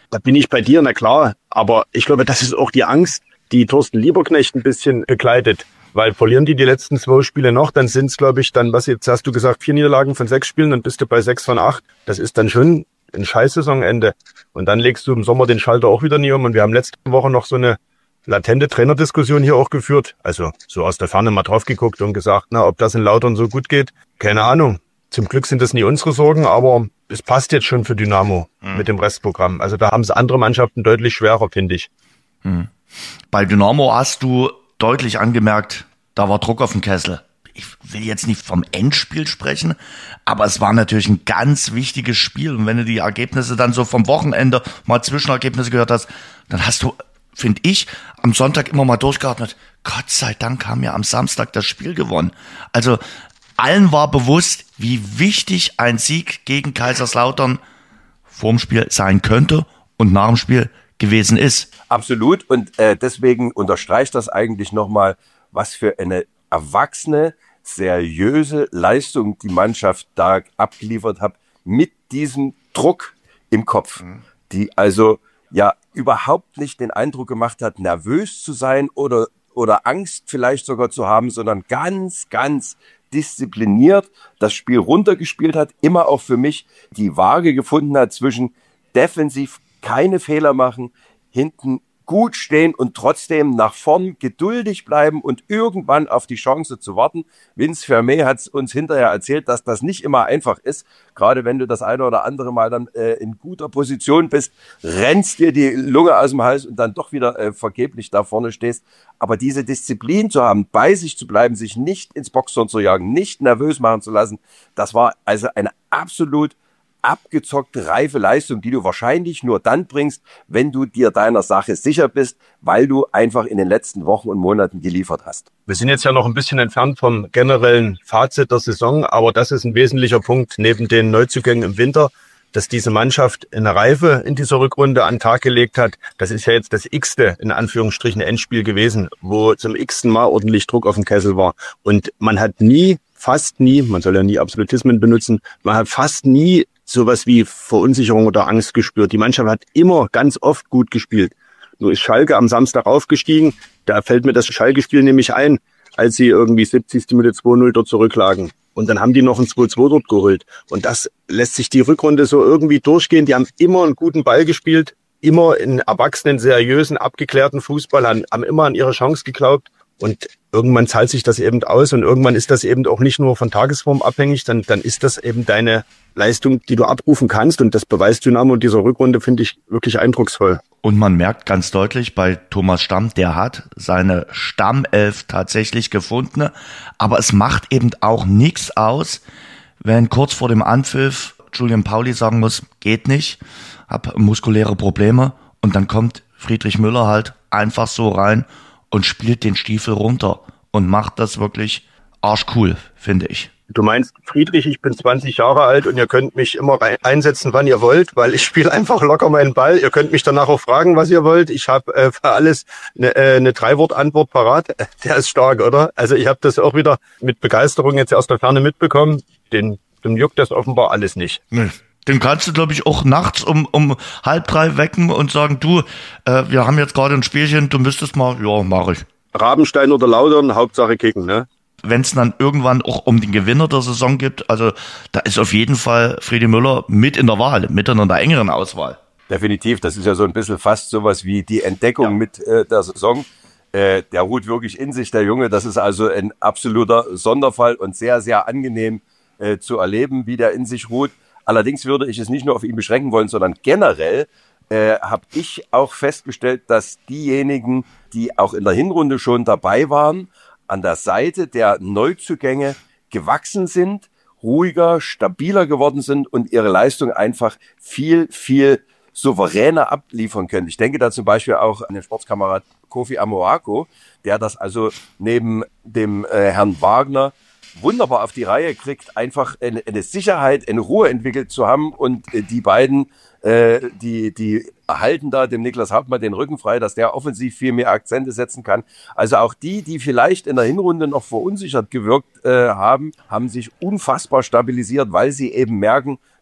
Da bin ich bei dir, na klar. Aber ich glaube, das ist auch die Angst, die Thorsten Lieberknecht ein bisschen begleitet. Weil verlieren die die letzten zwei Spiele noch, dann sind es, glaube ich, dann, was jetzt hast du gesagt, vier Niederlagen von sechs Spielen, dann bist du bei sechs von acht. Das ist dann schon ein scheiß Saisonende. Und dann legst du im Sommer den Schalter auch wieder nie um. Und wir haben letzte Woche noch so eine latente Trainerdiskussion hier auch geführt. Also so aus der Ferne mal drauf geguckt und gesagt, na, ob das in Lautern so gut geht, keine Ahnung. Zum Glück sind das nie unsere Sorgen, aber es passt jetzt schon für Dynamo mhm. mit dem Restprogramm. Also da haben es andere Mannschaften deutlich schwerer, finde ich. Mhm. Bei Dynamo hast du deutlich angemerkt, da war Druck auf dem Kessel. Ich will jetzt nicht vom Endspiel sprechen, aber es war natürlich ein ganz wichtiges Spiel. Und wenn du die Ergebnisse dann so vom Wochenende mal Zwischenergebnisse gehört hast, dann hast du, finde ich, am Sonntag immer mal durchgeatmet. Gott sei Dank haben wir am Samstag das Spiel gewonnen. Also allen war bewusst, wie wichtig ein Sieg gegen Kaiserslautern vorm Spiel sein könnte und nach dem Spiel gewesen ist. Absolut. Und äh, deswegen unterstreicht das eigentlich nochmal, was für eine erwachsene, seriöse Leistung die Mannschaft da abgeliefert hat, mit diesem Druck im Kopf, mhm. die also ja überhaupt nicht den Eindruck gemacht hat, nervös zu sein oder, oder Angst vielleicht sogar zu haben, sondern ganz, ganz diszipliniert das Spiel runtergespielt hat, immer auch für mich die Waage gefunden hat zwischen defensiv keine Fehler machen, hinten gut stehen und trotzdem nach vorn geduldig bleiben und irgendwann auf die Chance zu warten. Vince Vermey hat uns hinterher erzählt, dass das nicht immer einfach ist. Gerade wenn du das eine oder andere Mal dann äh, in guter Position bist, rennst dir die Lunge aus dem Hals und dann doch wieder äh, vergeblich da vorne stehst. Aber diese Disziplin zu haben, bei sich zu bleiben, sich nicht ins Boxhorn zu jagen, nicht nervös machen zu lassen, das war also eine absolut abgezockte, reife Leistung, die du wahrscheinlich nur dann bringst, wenn du dir deiner Sache sicher bist, weil du einfach in den letzten Wochen und Monaten geliefert hast. Wir sind jetzt ja noch ein bisschen entfernt vom generellen Fazit der Saison, aber das ist ein wesentlicher Punkt neben den Neuzugängen im Winter, dass diese Mannschaft eine Reife in dieser Rückrunde an den Tag gelegt hat. Das ist ja jetzt das x-te, in Anführungsstrichen, Endspiel gewesen, wo zum x-ten Mal ordentlich Druck auf dem Kessel war. Und man hat nie, fast nie, man soll ja nie Absolutismen benutzen, man hat fast nie sowas wie Verunsicherung oder Angst gespürt. Die Mannschaft hat immer ganz oft gut gespielt. Nur ist Schalke am Samstag aufgestiegen. Da fällt mir das Schalke-Spiel nämlich ein, als sie irgendwie siebzigste Minute zwei null dort zurücklagen. Und dann haben die noch ein zwei zwei dort geholt. Und das lässt sich die Rückrunde so irgendwie durchgehen. Die haben immer einen guten Ball gespielt, immer in erwachsenen, seriösen, abgeklärten Fußball, haben, haben immer an ihre Chance geglaubt. Und irgendwann zahlt sich das eben aus und irgendwann ist das eben auch nicht nur von Tagesform abhängig, dann, dann ist das eben deine Leistung, die du abrufen kannst. Und das beweist Dynamo in dieser Rückrunde, finde ich, wirklich eindrucksvoll. Und man merkt ganz deutlich bei Thomas Stamm, der hat seine Stammelf tatsächlich gefunden. Aber es macht eben auch nichts aus, wenn kurz vor dem Anpfiff Julian Pauli sagen muss, geht nicht, hab muskuläre Probleme. Und dann kommt Friedrich Müller halt einfach so rein und spielt den Stiefel runter und macht das wirklich arschcool, finde ich. Du meinst, Friedrich, ich bin zwanzig Jahre alt und ihr könnt mich immer rein einsetzen, wann ihr wollt, weil ich spiele einfach locker meinen Ball. Ihr könnt mich danach auch fragen, was ihr wollt. Ich habe äh, für alles eine, äh, eine Drei-Wort-Antwort parat. Der ist stark, oder? Also ich habe das auch wieder mit Begeisterung jetzt aus der Ferne mitbekommen. Den, dem juckt das offenbar alles nicht. Nee. Den kannst du, glaube ich, auch nachts um um halb drei wecken und sagen, du, äh, wir haben jetzt gerade ein Spielchen, du müsstest mal, ja, mache ich. Rabenstein oder Lautern, Hauptsache kicken, ne? Wenn es dann irgendwann auch um den Gewinner der Saison gibt, also da ist auf jeden Fall Friedi Müller mit in der Wahl, mit in der engeren Auswahl. Definitiv, das ist ja so ein bisschen fast sowas wie die Entdeckung ja. mit äh, der Saison. Äh, der ruht wirklich in sich, der Junge. Das ist also ein absoluter Sonderfall und sehr, sehr angenehm äh, zu erleben, wie der in sich ruht. Allerdings würde ich es nicht nur auf ihn beschränken wollen, sondern generell äh, habe ich auch festgestellt, dass diejenigen, die auch in der Hinrunde schon dabei waren, an der Seite der Neuzugänge gewachsen sind, ruhiger, stabiler geworden sind und ihre Leistung einfach viel, viel souveräner abliefern können. Ich denke da zum Beispiel auch an den Sportskamerad Kofi Amoako, der das also neben dem äh, Herrn Wagner wunderbar auf die Reihe kriegt, einfach eine, eine Sicherheit, eine Ruhe entwickelt zu haben und äh, die beiden, äh, die die erhalten da dem Niklas Hauptmann den Rücken frei, dass der offensiv viel mehr Akzente setzen kann. Also auch die, die vielleicht in der Hinrunde noch verunsichert gewirkt äh, haben, haben sich unfassbar stabilisiert, weil sie eben merken,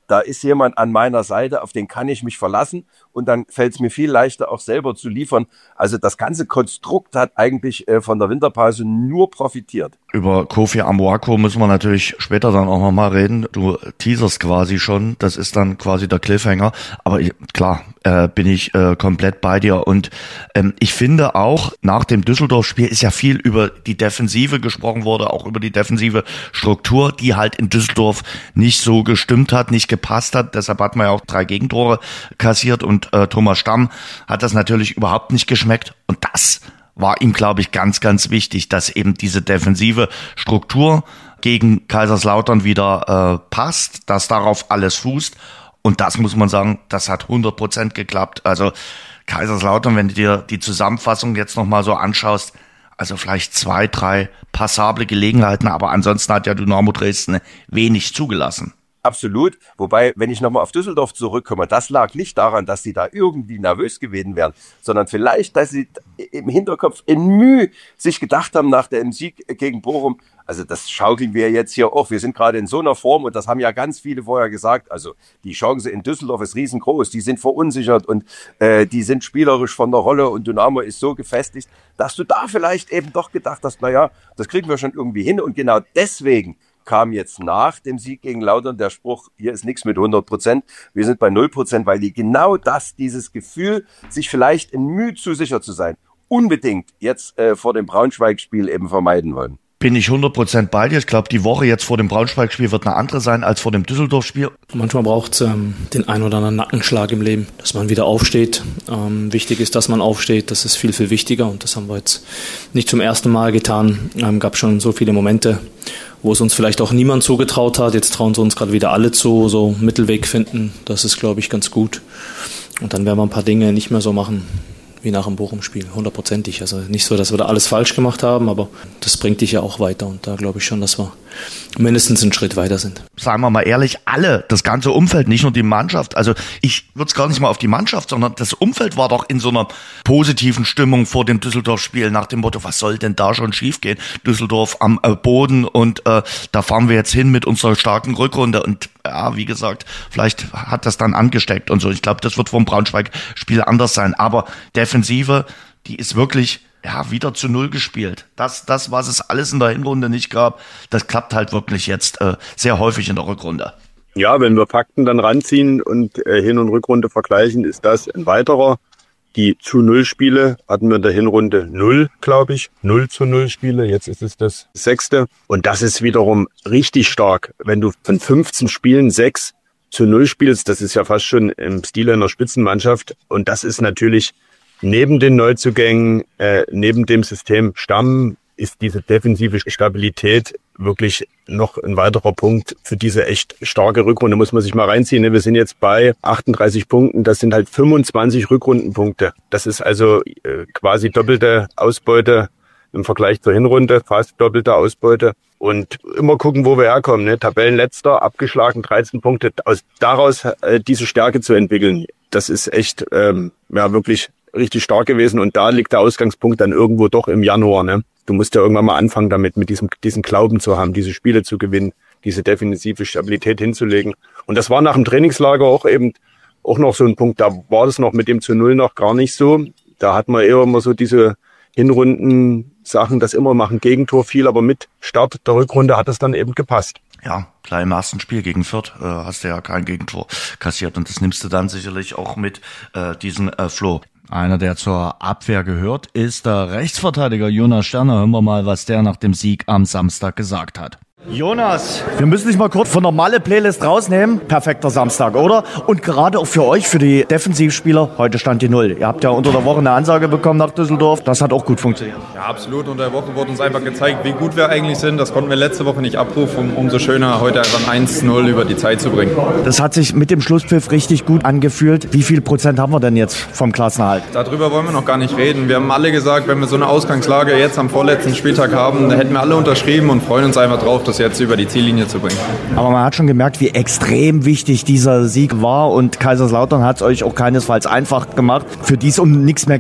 da ist jemand an meiner Seite, auf den kann ich mich verlassen und dann fällt es mir viel leichter, auch selber zu liefern. Also das ganze Konstrukt hat eigentlich äh, von der Winterpause nur profitiert. Über Kofi Amoako müssen wir natürlich später dann auch nochmal reden. Du teaserst quasi schon, das ist dann quasi der Cliffhanger. Aber klar, äh, bin ich äh, komplett bei dir. Und ähm, ich finde auch, nach dem Düsseldorf-Spiel ist ja viel über die Defensive gesprochen worden, auch über die defensive Struktur, die halt in Düsseldorf nicht so gestimmt hat, nicht gepasst hat. Deshalb hat man ja auch drei Gegentore kassiert und äh, Thomas Stamm hat das natürlich überhaupt nicht geschmeckt. Und das war ihm, glaube ich, ganz, ganz wichtig, dass eben diese defensive Struktur gegen Kaiserslautern wieder äh, passt, dass darauf alles fußt. Und das muss man sagen, das hat hundert Prozent geklappt. Also Kaiserslautern, wenn du dir die Zusammenfassung jetzt nochmal so anschaust, also vielleicht zwei, drei passable Gelegenheiten, aber ansonsten hat ja Dynamo Dresden wenig zugelassen. Absolut. Wobei, wenn ich nochmal auf Düsseldorf zurückkomme, das lag nicht daran, dass sie da irgendwie nervös gewesen wären, sondern vielleicht, dass sie im Hinterkopf in Mühe sich gedacht haben nach dem Sieg gegen Bochum, also das schaukeln wir jetzt hier auch. Wir sind gerade in so einer Form und das haben ja ganz viele vorher gesagt. Also die Chance in Düsseldorf ist riesengroß. Die sind verunsichert und äh, die sind spielerisch von der Rolle und Dynamo ist so gefestigt, dass du da vielleicht eben doch gedacht hast, naja, das kriegen wir schon irgendwie hin. Und genau deswegen kam jetzt nach dem Sieg gegen Lautern der Spruch, hier ist nichts mit hundert Prozent, wir sind bei null Prozent, weil die genau das, dieses Gefühl, sich vielleicht in Mühe zu sicher zu sein, unbedingt jetzt äh, vor dem Braunschweig-Spiel eben vermeiden wollen. Bin ich hundert Prozent bei dir. Ich glaube, die Woche jetzt vor dem Braunschweig-Spiel wird eine andere sein als vor dem Düsseldorf-Spiel. Manchmal braucht es ähm, den ein oder anderen Nackenschlag im Leben, dass man wieder aufsteht. Ähm, wichtig ist, dass man aufsteht. Das ist viel, viel wichtiger. Und das haben wir jetzt nicht zum ersten Mal getan. Ähm, gab schon so viele Momente, wo es uns vielleicht auch niemand zugetraut hat. Jetzt trauen sie uns gerade wieder alle zu, so Mittelweg finden. Das ist, glaube ich, ganz gut. Und dann werden wir ein paar Dinge nicht mehr so machen wie nach dem Bochum-Spiel, hundertprozentig. Also nicht so, dass wir da alles falsch gemacht haben, aber das bringt dich ja auch weiter. Und da glaube ich schon, dass wir mindestens einen Schritt weiter sind. Sagen wir mal ehrlich, alle, das ganze Umfeld, nicht nur die Mannschaft. Also ich würde es gar nicht mal auf die Mannschaft, sondern das Umfeld war doch in so einer positiven Stimmung vor dem Düsseldorf-Spiel nach dem Motto, was soll denn da schon schiefgehen? Düsseldorf am äh, Boden und äh, da fahren wir jetzt hin mit unserer starken Rückrunde. Und ja, wie gesagt, vielleicht hat das dann angesteckt und so. Ich glaube, das wird vom Braunschweig-Spiel anders sein. Aber Defensive, die ist wirklich ja wieder zu Null gespielt. Das, das, was es alles in der Hinrunde nicht gab, das klappt halt wirklich jetzt äh, sehr häufig in der Rückrunde. Ja, wenn wir Fakten dann ranziehen und äh, Hin- und Rückrunde vergleichen, ist das ein weiterer. Die zu Null Spiele hatten wir in der Hinrunde null, glaube ich. Null zu Null Spiele. Jetzt ist es das sechste. Und das ist wiederum richtig stark. Wenn du von fünfzehn Spielen sechs zu Null spielst, das ist ja fast schon im Stil einer Spitzenmannschaft. Und das ist natürlich neben den Neuzugängen, äh, neben dem System Stamm, ist diese defensive Stabilität wirklich noch ein weiterer Punkt für diese echt starke Rückrunde. Muss man sich mal reinziehen. Wir sind jetzt bei achtunddreißig Punkten. Das sind halt fünfundzwanzig Rückrundenpunkte. Das ist also äh, quasi doppelte Ausbeute im Vergleich zur Hinrunde, fast doppelte Ausbeute. Und immer gucken, wo wir herkommen. Ne? Tabellenletzter, abgeschlagen, dreizehn Punkte. Aus daraus äh, diese Stärke zu entwickeln, das ist echt ähm, ja wirklich richtig stark gewesen. Und da liegt der Ausgangspunkt dann irgendwo doch im Januar. Ne? Du musst ja irgendwann mal anfangen damit, mit diesem diesen Glauben zu haben, diese Spiele zu gewinnen, diese defensive Stabilität hinzulegen. Und das war nach dem Trainingslager auch eben auch noch so ein Punkt. Da war das noch mit dem zu Null noch gar nicht so. Da hat man eher immer so diese Hinrunden-Sachen, das immer machen, Gegentor viel, aber mit Start der Rückrunde hat es dann eben gepasst. Ja, gleich im ersten Spiel gegen Fürth äh, hast du ja kein Gegentor kassiert und das nimmst du dann sicherlich auch mit äh, diesen äh, Flow. Einer, der zur Abwehr gehört, ist der Rechtsverteidiger Jonas Sterner. Hören wir mal, was der nach dem Sieg am Samstag gesagt hat. Jonas, wir müssen dich mal kurz von der Malle-Playlist rausnehmen. Perfekter Samstag, oder? Und gerade auch für euch, für die Defensivspieler, heute stand die Null. Ihr habt ja unter der Woche eine Ansage bekommen nach Düsseldorf. Das hat auch gut funktioniert. Ja, absolut. Unter der Woche wurde uns einfach gezeigt, wie gut wir eigentlich sind. Das konnten wir letzte Woche nicht abrufen. Umso schöner, heute einfach ein eins null über die Zeit zu bringen. Das hat sich mit dem Schlusspfiff richtig gut angefühlt. Wie viel Prozent haben wir denn jetzt vom Klassenerhalt? Darüber wollen wir noch gar nicht reden. Wir haben alle gesagt, wenn wir so eine Ausgangslage jetzt am vorletzten Spieltag haben, da hätten wir alle unterschrieben und freuen uns einfach drauf, das jetzt über die Ziellinie zu bringen. Aber man hat schon gemerkt, wie extrem wichtig dieser Sieg war und Kaiserslautern hat es euch auch keinesfalls einfach gemacht, für die es um nichts mehr ging.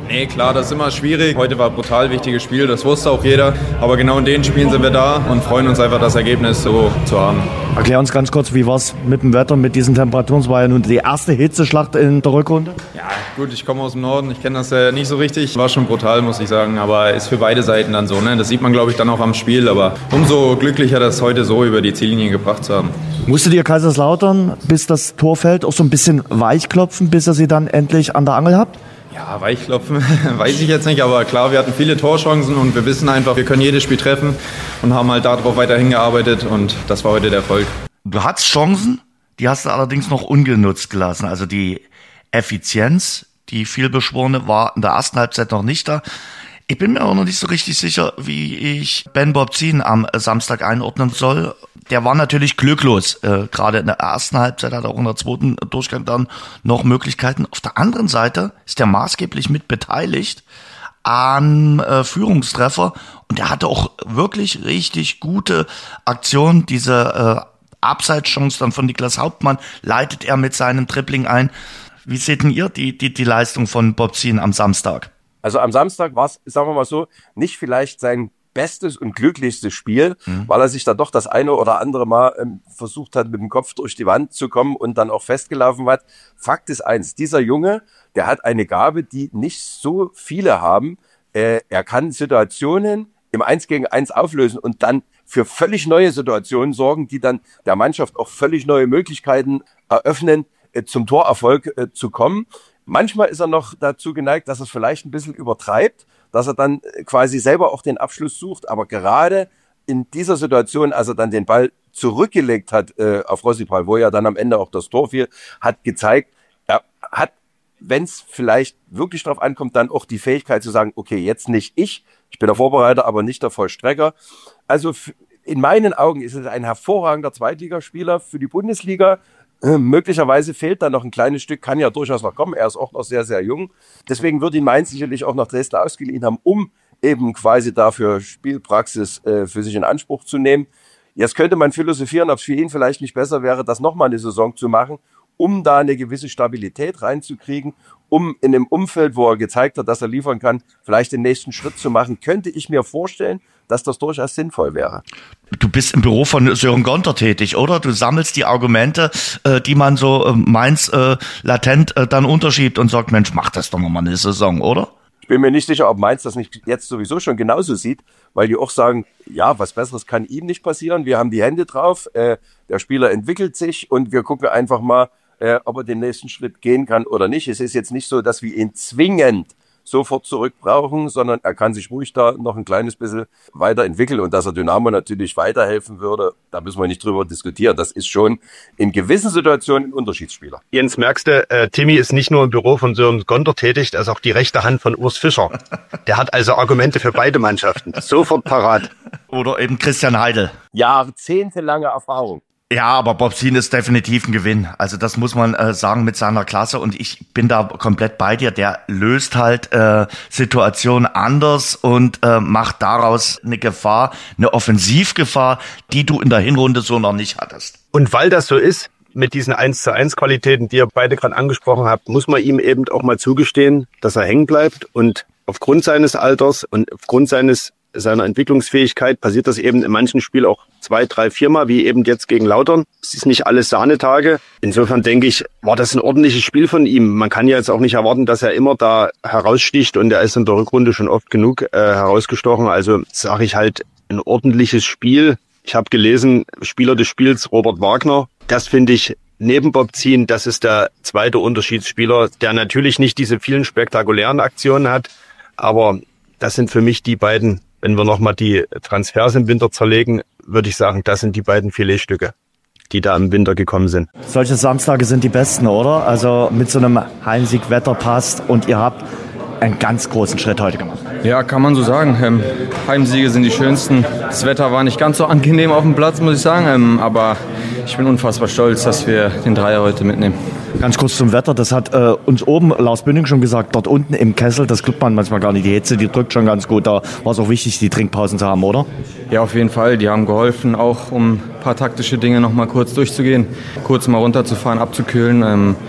Nee, klar, das ist immer schwierig. Heute war ein brutal wichtiges Spiel, das wusste auch jeder. Aber genau in den Spielen sind wir da und freuen uns einfach, das Ergebnis so zu haben. Erklär uns ganz kurz, wie war es mit dem Wetter, mit diesen Temperaturen? Es war ja nun die erste Hitzeschlacht in der Rückrunde. Ja, gut, ich komme aus dem Norden, ich kenne das ja nicht so richtig. War schon brutal, muss ich sagen, aber ist für beide Seiten dann so. Ne? Das sieht man, glaube ich, dann auch am Spiel. Aber umso glücklicher, das heute so über die Ziellinie gebracht zu haben. Musstet ihr Kaiserslautern, bis das Tor fällt, auch so ein bisschen weichklopfen, bis ihr sie dann endlich an der Angel habt? Ja, weichklopfen weiß ich jetzt nicht, aber klar, wir hatten viele Torchancen und wir wissen einfach, wir können jedes Spiel treffen und haben halt darauf weiter hingearbeitet und das war heute der Erfolg. Du hattest Chancen, die hast du allerdings noch ungenutzt gelassen. Also die Effizienz, die vielbeschworene, war in der ersten Halbzeit noch nicht da. Ich bin mir auch noch nicht so richtig sicher, wie ich Ben Bobzien am Samstag einordnen soll. Der war natürlich glücklos. Äh, gerade in der ersten Halbzeit hat er auch in der zweiten Durchgang dann noch Möglichkeiten. Auf der anderen Seite ist er maßgeblich mit beteiligt am äh, Führungstreffer. Und er hatte auch wirklich richtig gute Aktionen. Diese äh, Abseitschance dann von Niklas Hauptmann leitet er mit seinem Dribbling ein. Wie seht denn ihr die, die, die Leistung von Bobzien am Samstag? Also am Samstag war es, sagen wir mal so, nicht vielleicht sein bestes und glücklichstes Spiel, mhm. weil er sich da doch das eine oder andere Mal ähm, versucht hat, mit dem Kopf durch die Wand zu kommen und dann auch festgelaufen hat. Fakt ist eins, dieser Junge, der hat eine Gabe, die nicht so viele haben. Äh, er kann Situationen im Eins gegen Eins auflösen und dann für völlig neue Situationen sorgen, die dann der Mannschaft auch völlig neue Möglichkeiten eröffnen, äh, zum Torerfolg äh, zu kommen. Manchmal ist er noch dazu geneigt, dass er es vielleicht ein bisschen übertreibt, dass er dann quasi selber auch den Abschluss sucht. Aber gerade in dieser Situation, als er dann den Ball zurückgelegt hat äh, auf Rossipal, wo ja dann am Ende auch das Tor fiel, hat gezeigt, er hat, wenn es vielleicht wirklich drauf ankommt, dann auch die Fähigkeit zu sagen, okay, jetzt nicht ich, ich bin der Vorbereiter, aber nicht der Vollstrecker. Also in meinen Augen ist es ein hervorragender Zweitligaspieler für die Bundesliga. Äh, möglicherweise fehlt da noch ein kleines Stück, kann ja durchaus noch kommen. Er ist auch noch sehr, sehr jung. Deswegen würde ihn Mainz sicherlich auch nach Dresden ausgeliehen haben, um eben quasi dafür Spielpraxis äh, für sich in Anspruch zu nehmen. Jetzt könnte man philosophieren, ob es für ihn vielleicht nicht besser wäre, das nochmal eine Saison zu machen, um da eine gewisse Stabilität reinzukriegen, um in einem Umfeld, wo er gezeigt hat, dass er liefern kann, vielleicht den nächsten Schritt zu machen, könnte ich mir vorstellen, dass das durchaus sinnvoll wäre. Du bist im Büro von Sören Gonter tätig, oder? Du sammelst die Argumente, äh, die man so äh, Mainz äh, latent äh, dann unterschiebt und sagt, Mensch, mach das doch nochmal eine Saison, oder? Ich bin mir nicht sicher, ob Mainz das nicht jetzt sowieso schon genauso sieht, weil die auch sagen, ja, was Besseres kann ihm nicht passieren. Wir haben die Hände drauf, äh, der Spieler entwickelt sich und wir gucken einfach mal, äh, ob er den nächsten Schritt gehen kann oder nicht. Es ist jetzt nicht so, dass wir ihn zwingend sofort zurück brauchen, sondern er kann sich ruhig da noch ein kleines bisschen weiterentwickeln und dass er Dynamo natürlich weiterhelfen würde, da müssen wir nicht drüber diskutieren. Das ist schon in gewissen Situationen ein Unterschiedsspieler. Jens, merkst du, äh, Timmy ist nicht nur im Büro von Sören Gonter tätig, er ist auch die rechte Hand von Urs Fischer. Der hat also Argumente für beide Mannschaften. Sofort parat. Oder eben Christian Heidel. Jahrzehntelange Erfahrung. Ja, aber Bobzien ist definitiv ein Gewinn. Also das muss man äh, sagen mit seiner Klasse und ich bin da komplett bei dir. Der löst halt äh, Situationen anders und äh, macht daraus eine Gefahr, eine Offensivgefahr, die du in der Hinrunde so noch nicht hattest. Und weil das so ist, mit diesen eins zu eins Qualitäten, die ihr beide gerade angesprochen habt, muss man ihm eben auch mal zugestehen, dass er hängen bleibt und aufgrund seines Alters und aufgrund seines seiner Entwicklungsfähigkeit passiert das eben in manchen Spielen auch zwei, drei, viermal, wie eben jetzt gegen Lautern. Es ist nicht alles Sahnetage. Insofern denke ich, war das ein ordentliches Spiel von ihm. Man kann ja jetzt auch nicht erwarten, dass er immer da heraussticht und er ist in der Rückrunde schon oft genug äh, herausgestochen. Also sage ich halt, ein ordentliches Spiel. Ich habe gelesen, Spieler des Spiels Robert Wagner. Das finde ich neben Bobzien, das ist der zweite Unterschiedsspieler, der natürlich nicht diese vielen spektakulären Aktionen hat, aber das sind für mich die beiden. Wenn wir nochmal die Transfers im Winter zerlegen, würde ich sagen, das sind die beiden Filetstücke, die da im Winter gekommen sind. Solche Samstage sind die besten, oder? Also mit so einem Heimsieg, Wetter passt und ihr habt einen ganz großen Schritt heute gemacht. Ja, kann man so sagen. Ähm, Heimsiege sind die schönsten. Das Wetter war nicht ganz so angenehm auf dem Platz, muss ich sagen. Ähm, aber ich bin unfassbar stolz, dass wir den Dreier heute mitnehmen. Ganz kurz zum Wetter, das hat äh, uns oben Lars Bünding schon gesagt, dort unten im Kessel, das glaubt man manchmal gar nicht, die Hitze, die drückt schon ganz gut, da war es auch wichtig, die Trinkpausen zu haben, oder? Ja, auf jeden Fall, die haben geholfen, auch um ein paar taktische Dinge noch mal kurz durchzugehen, kurz mal runterzufahren, abzukühlen. Ähm,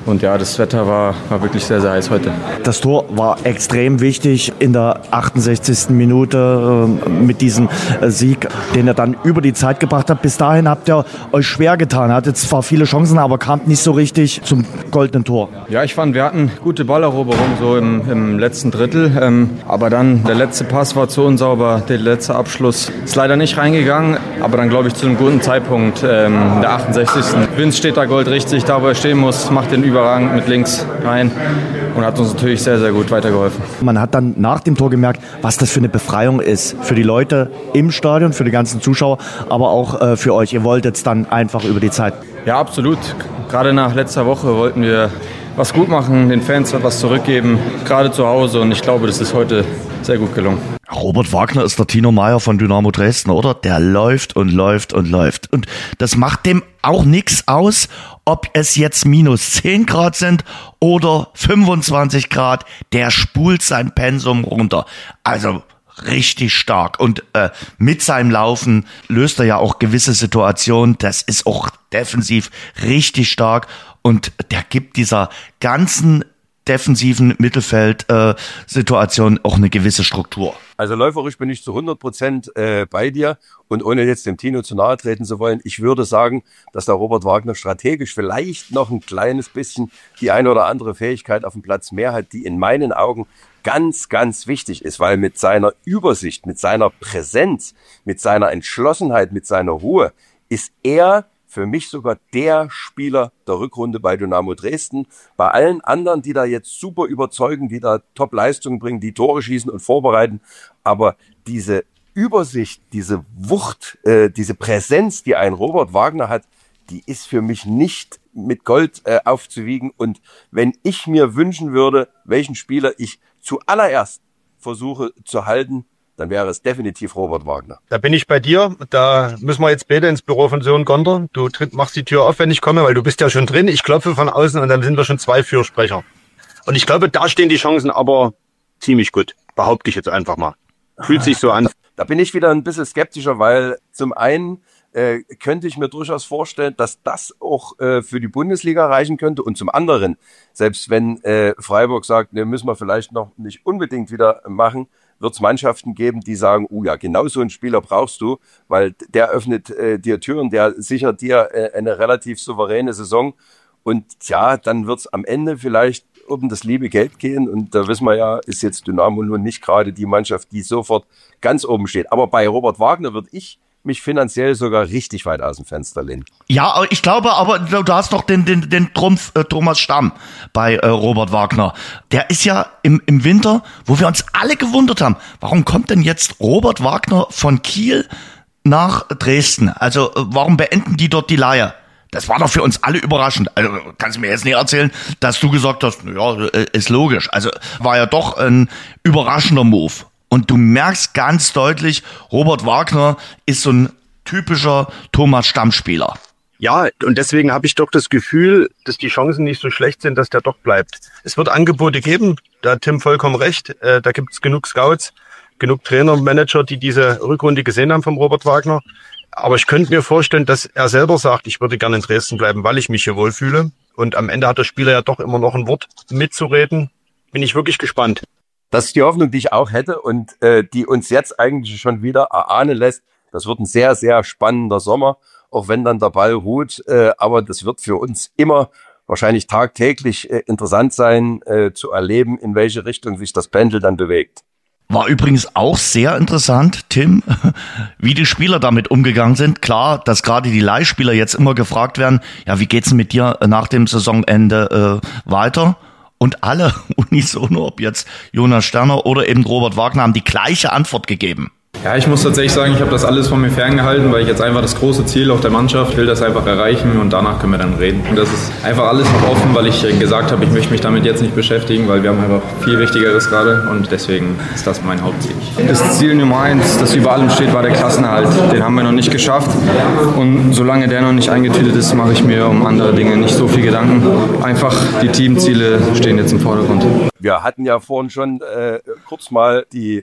Und ja, das Wetter war, war wirklich sehr, sehr heiß heute. Das Tor war extrem wichtig in der achtundsechzigsten Minute äh, mit diesem äh, Sieg, den ihr dann über die Zeit gebracht habt. Bis dahin habt ihr euch schwer getan. Hattet zwar viele Chancen, aber kamt nicht so richtig zum goldenen Tor. Ja, ich fand, wir hatten gute Balleroberung so im, im letzten Drittel. Ähm, aber dann der letzte Pass war zu unsauber. Der letzte Abschluss ist leider nicht reingegangen. Aber dann glaube ich zu einem guten Zeitpunkt, ähm, in der achtundsechzigsten Vince steht da goldrichtig, da wo er stehen muss, macht den überragend mit links rein und hat uns natürlich sehr, sehr gut weitergeholfen. Man hat dann nach dem Tor gemerkt, was das für eine Befreiung ist. Für die Leute im Stadion, für die ganzen Zuschauer, aber auch äh, für euch. Ihr wolltet es dann einfach über die Zeit. Ja, absolut. Gerade nach letzter Woche wollten wir was gut machen, den Fans etwas zurückgeben, gerade zu Hause. Und ich glaube, das ist heute sehr gut gelungen. Robert Wagner ist der Tino Meyer von Dynamo Dresden, oder? Der läuft und läuft und läuft. Und das macht dem auch nichts aus, ob es jetzt minus zehn Grad sind oder fünfundzwanzig Grad. Der spult sein Pensum runter. Also richtig stark. Und äh, mit seinem Laufen löst er ja auch gewisse Situationen. Das ist auch defensiv richtig stark. Und der gibt dieser ganzen defensiven Mittelfeld-Situation äh, auch eine gewisse Struktur. Also läuferisch bin ich zu hundert Prozent äh, bei dir und ohne jetzt dem Tino zu nahe treten zu wollen, ich würde sagen, dass der Robert Wagner strategisch vielleicht noch ein kleines bisschen die eine oder andere Fähigkeit auf dem Platz mehr hat, die in meinen Augen ganz, ganz wichtig ist, weil mit seiner Übersicht, mit seiner Präsenz, mit seiner Entschlossenheit, mit seiner Ruhe ist er für mich sogar der Spieler der Rückrunde bei Dynamo Dresden. Bei allen anderen, die da jetzt super überzeugen, die da Top-Leistungen bringen, die Tore schießen und vorbereiten. Aber diese Übersicht, diese Wucht, äh, diese Präsenz, die ein Robert Wagner hat, die ist für mich nicht mit Gold äh, aufzuwiegen. Und wenn ich mir wünschen würde, welchen Spieler ich zuallererst versuche zu halten, dann wäre es definitiv Robert Wagner. Da bin ich bei dir. Da müssen wir jetzt beide ins Büro von Sören Gonder. Du tritt, machst die Tür auf, wenn ich komme, weil du bist ja schon drin. Ich klopfe von außen und dann sind wir schon zwei Fürsprecher. Und ich glaube, da stehen die Chancen aber ziemlich gut. Behaupte ich jetzt einfach mal. Fühlt sich so an. Da bin ich wieder ein bisschen skeptischer, weil zum einen äh, könnte ich mir durchaus vorstellen, dass das auch äh, für die Bundesliga reichen könnte. Und zum anderen, selbst wenn äh, Freiburg sagt, ne, müssen wir vielleicht noch nicht unbedingt wieder machen, wird es Mannschaften geben, die sagen, oh ja, genau so einen Spieler brauchst du, weil der öffnet äh, dir Türen, der sichert dir äh, eine relativ souveräne Saison. Und ja, dann wird es am Ende vielleicht um das liebe Geld gehen. Und da wissen wir ja, ist jetzt Dynamo nun nicht gerade die Mannschaft, die sofort ganz oben steht. Aber bei Robert Wagner würde ich mich finanziell sogar richtig weit aus dem Fenster lehnen. Ja, ich glaube, aber du hast doch den, den, den Trumpf äh, Thomas Stamm bei äh, Robert Wagner. Der ist ja im, im Winter, wo wir uns alle gewundert haben, warum kommt denn jetzt Robert Wagner von Kiel nach Dresden? Also äh, warum beenden die dort die Leihe? Das war doch für uns alle überraschend. Also kannst du mir jetzt nicht erzählen, dass du gesagt hast, ja, ist logisch. Also war ja doch ein überraschender Move. Und du merkst ganz deutlich, Robert Wagner ist so ein typischer Thomas Stamm-Spieler. Ja, und deswegen habe ich doch das Gefühl, dass die Chancen nicht so schlecht sind, dass der doch bleibt. Es wird Angebote geben, da hat Tim vollkommen recht. Äh, da gibt es genug Scouts, genug Trainer, Manager, die diese Rückrunde gesehen haben vom Robert Wagner. Aber ich könnte mir vorstellen, dass er selber sagt, ich würde gerne in Dresden bleiben, weil ich mich hier wohlfühle. Und am Ende hat der Spieler ja doch immer noch ein Wort mitzureden. Bin ich wirklich gespannt. Das ist die Hoffnung, die ich auch hätte und äh, die uns jetzt eigentlich schon wieder erahnen lässt. Das wird ein sehr, sehr spannender Sommer, auch wenn dann der Ball ruht. Äh, aber das wird für uns immer wahrscheinlich tagtäglich äh, interessant sein, äh, zu erleben, in welche Richtung sich das Pendel dann bewegt. War übrigens auch sehr interessant, Tim, wie die Spieler damit umgegangen sind. Klar, dass gerade die Leihspieler jetzt immer gefragt werden, ja, wie geht's denn mit dir nach dem Saisonende äh, weiter? Und alle unisono, ob jetzt Jonas Sterner oder eben Robert Wagner, haben die gleiche Antwort gegeben. Ja, ich muss tatsächlich sagen, ich habe das alles von mir ferngehalten, weil ich jetzt einfach das große Ziel auch der Mannschaft will, das einfach erreichen und danach können wir dann reden. Und das ist einfach alles noch offen, weil ich gesagt habe, ich möchte mich damit jetzt nicht beschäftigen, weil wir haben einfach viel Wichtigeres gerade und deswegen ist das mein Hauptziel. Das Ziel Nummer eins, das über allem steht, war der Klassenerhalt. Den haben wir noch nicht geschafft und solange der noch nicht eingetütet ist, mache ich mir um andere Dinge nicht so viel Gedanken. Einfach die Teamziele stehen jetzt im Vordergrund. Wir hatten ja vorhin schon äh, kurz mal die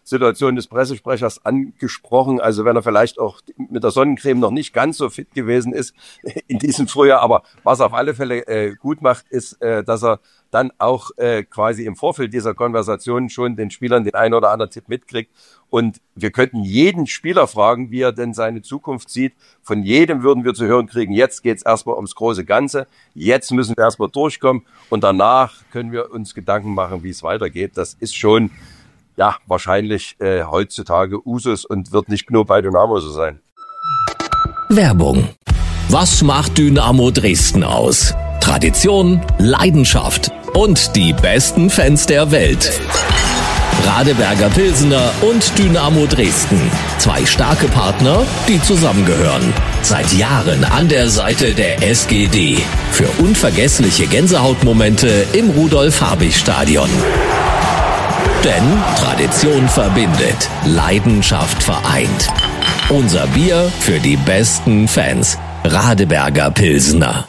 Situation des Pressesprechers angesprochen. Also wenn er vielleicht auch mit der Sonnencreme noch nicht ganz so fit gewesen ist in diesem Frühjahr, aber was er auf alle Fälle äh, gut macht, ist, äh, dass er dann auch äh, quasi im Vorfeld dieser Konversation schon den Spielern den einen oder anderen Tipp mitkriegt. Und wir könnten jeden Spieler fragen, wie er denn seine Zukunft sieht. Von jedem würden wir zu hören kriegen, jetzt geht's erstmal ums große Ganze. Jetzt müssen wir erstmal durchkommen und danach können wir uns Gedanken machen, wie es weitergeht. Das ist schon, ja, wahrscheinlich äh, heutzutage Usus und wird nicht nur bei Dynamo so sein. Werbung. Was macht Dynamo Dresden aus? Tradition, Leidenschaft und die besten Fans der Welt. Radeberger Pilsener und Dynamo Dresden. Zwei starke Partner, die zusammengehören. Seit Jahren an der Seite der S G D. Für unvergessliche Gänsehautmomente im Rudolf-Habich-Stadion. Denn Tradition verbindet, Leidenschaft vereint. Unser Bier für die besten Fans. Radeberger Pilsener.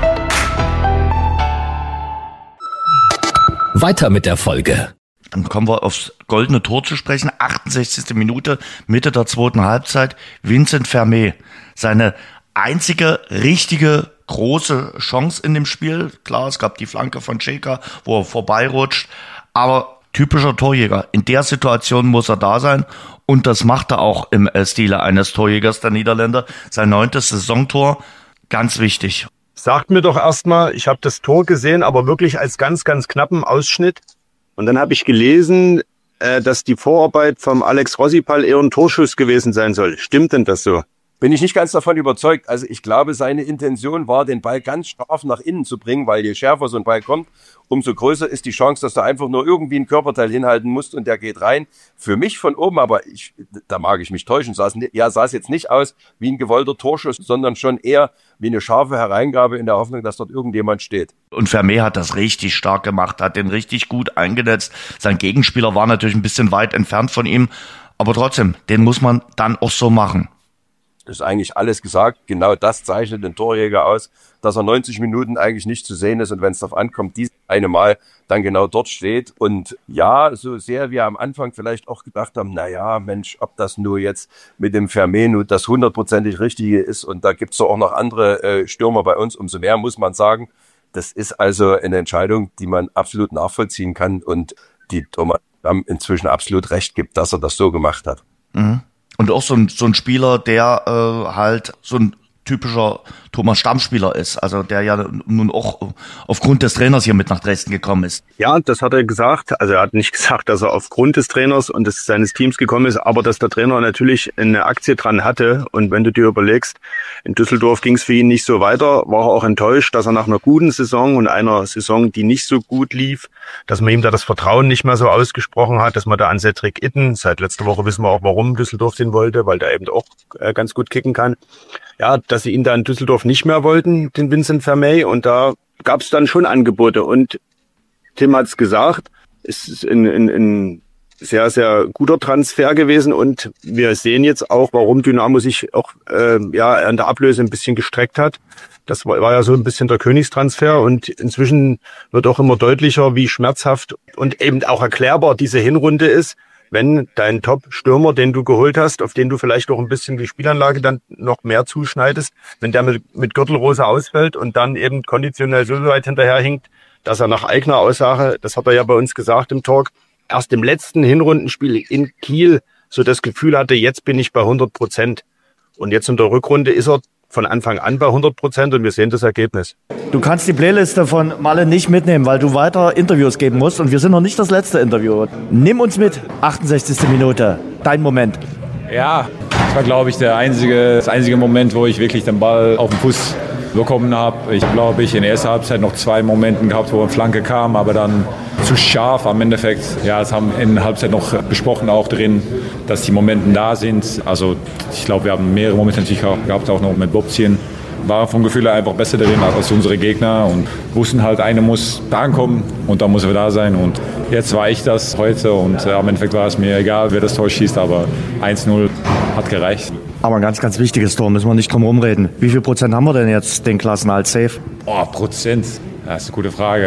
Weiter mit der Folge. Dann kommen wir aufs goldene Tor zu sprechen. achtundsechzigste Minute, Mitte der zweiten Halbzeit. Vincent Vermey. Seine einzige richtige große Chance in dem Spiel. Klar, es gab die Flanke von Ceka, wo er vorbeirutscht. Aber typischer Torjäger. In der Situation muss er da sein. Und das macht er auch im Stile eines Torjägers, der Niederländer. Sein neuntes Saisontor. Ganz wichtig. Sagt mir doch erstmal, ich habe das Tor gesehen, aber wirklich als ganz, ganz knappen Ausschnitt. Und dann habe ich gelesen, äh, dass die Vorarbeit vom Alex Rossipal eher ein Torschuss gewesen sein soll. Stimmt denn das so? Bin ich nicht ganz davon überzeugt. Also ich glaube, seine Intention war, den Ball ganz scharf nach innen zu bringen, weil je schärfer so ein Ball kommt, umso größer ist die Chance, dass du einfach nur irgendwie ein Körperteil hinhalten musst und der geht rein. Für mich von oben, aber ich, da mag ich mich täuschen, sah es, ja, sah es jetzt nicht aus wie ein gewollter Torschuss, sondern schon eher wie eine scharfe Hereingabe in der Hoffnung, dass dort irgendjemand steht. Und Vermey hat das richtig stark gemacht, hat den richtig gut eingenetzt. Sein Gegenspieler war natürlich ein bisschen weit entfernt von ihm, aber trotzdem, den muss man dann auch so machen. Das ist eigentlich alles gesagt. Genau das zeichnet den Torjäger aus, dass er neunzig Minuten eigentlich nicht zu sehen ist und wenn es darauf ankommt, dieses eine Mal dann genau dort steht. Und ja, so sehr wir am Anfang vielleicht auch gedacht haben, na ja, Mensch, ob das nur jetzt mit dem Vermey nur das hundertprozentig Richtige ist und da gibt's doch auch noch andere äh, Stürmer bei uns, umso mehr muss man sagen, das ist also eine Entscheidung, die man absolut nachvollziehen kann und die Thomas Damm inzwischen absolut recht gibt, dass er das so gemacht hat. Mhm. Und auch so ein, so ein Spieler, der äh, halt so ein typischer Thomas Stamm-Spieler ist, also der ja nun auch aufgrund des Trainers hier mit nach Dresden gekommen ist. Ja, das hat er gesagt. Also er hat nicht gesagt, dass er aufgrund des Trainers und des, seines Teams gekommen ist, aber dass der Trainer natürlich eine Aktie dran hatte. Und wenn du dir überlegst, in Düsseldorf ging es für ihn nicht so weiter, war er auch enttäuscht, dass er nach einer guten Saison und einer Saison, die nicht so gut lief, dass man ihm da das Vertrauen nicht mehr so ausgesprochen hat, dass man da an Cedric Itten, seit letzter Woche wissen wir auch, warum Düsseldorf den wollte, weil der eben auch äh, ganz gut kicken kann. Ja, dass sie ihn da in Düsseldorf nicht mehr wollten, den Vincent Vermey. Und da gab es dann schon Angebote. Und Tim hat's gesagt, es ist ein, ein, ein sehr, sehr guter Transfer gewesen. Und wir sehen jetzt auch, warum Dynamo sich auch äh, ja an der Ablöse ein bisschen gestreckt hat. Das war, war ja so ein bisschen der Königstransfer. Und inzwischen wird auch immer deutlicher, wie schmerzhaft und eben auch erklärbar diese Hinrunde ist, wenn dein Top-Stürmer, den du geholt hast, auf den du vielleicht auch ein bisschen die Spielanlage dann noch mehr zuschneidest, wenn der mit, mit Gürtelrose ausfällt und dann eben konditionell so weit hinterherhinkt, dass er nach eigener Aussage, das hat er ja bei uns gesagt im Talk, erst im letzten Hinrundenspiel in Kiel so das Gefühl hatte, jetzt bin ich bei hundert Prozent. Und jetzt in der Rückrunde ist er von Anfang an bei hundert Prozent und wir sehen das Ergebnis. Du kannst die Playliste von Malle nicht mitnehmen, weil du weiter Interviews geben musst und wir sind noch nicht das letzte Interview. Nimm uns mit, achtundsechzigste Minute, dein Moment. Ja, das war, glaube ich, der einzige, das einzige Moment, wo ich wirklich den Ball auf den Fuß bekommen habe. Ich glaube, ich in der ersten Halbzeit noch zwei Momente gehabt, wo eine Flanke kam, aber dann zu scharf am Endeffekt. Ja, das haben wir in der Halbzeit noch besprochen auch drin, dass die Momente da sind. Also ich glaube, wir haben mehrere Momente natürlich gehabt, auch noch mit Bobzien. Waren vom Gefühl her einfach besser drin als unsere Gegner und wussten halt, einer muss da ankommen und dann muss er da sein. Und jetzt war ich das heute und äh, am Endeffekt war es mir egal, wer das Tor schießt, aber eins null hat gereicht. Aber ein ganz, ganz wichtiges Tor, müssen wir nicht drum rumreden. Wie viel Prozent haben wir denn jetzt den Klassenerhalt safe? Oh, Prozent? Das ist eine gute Frage.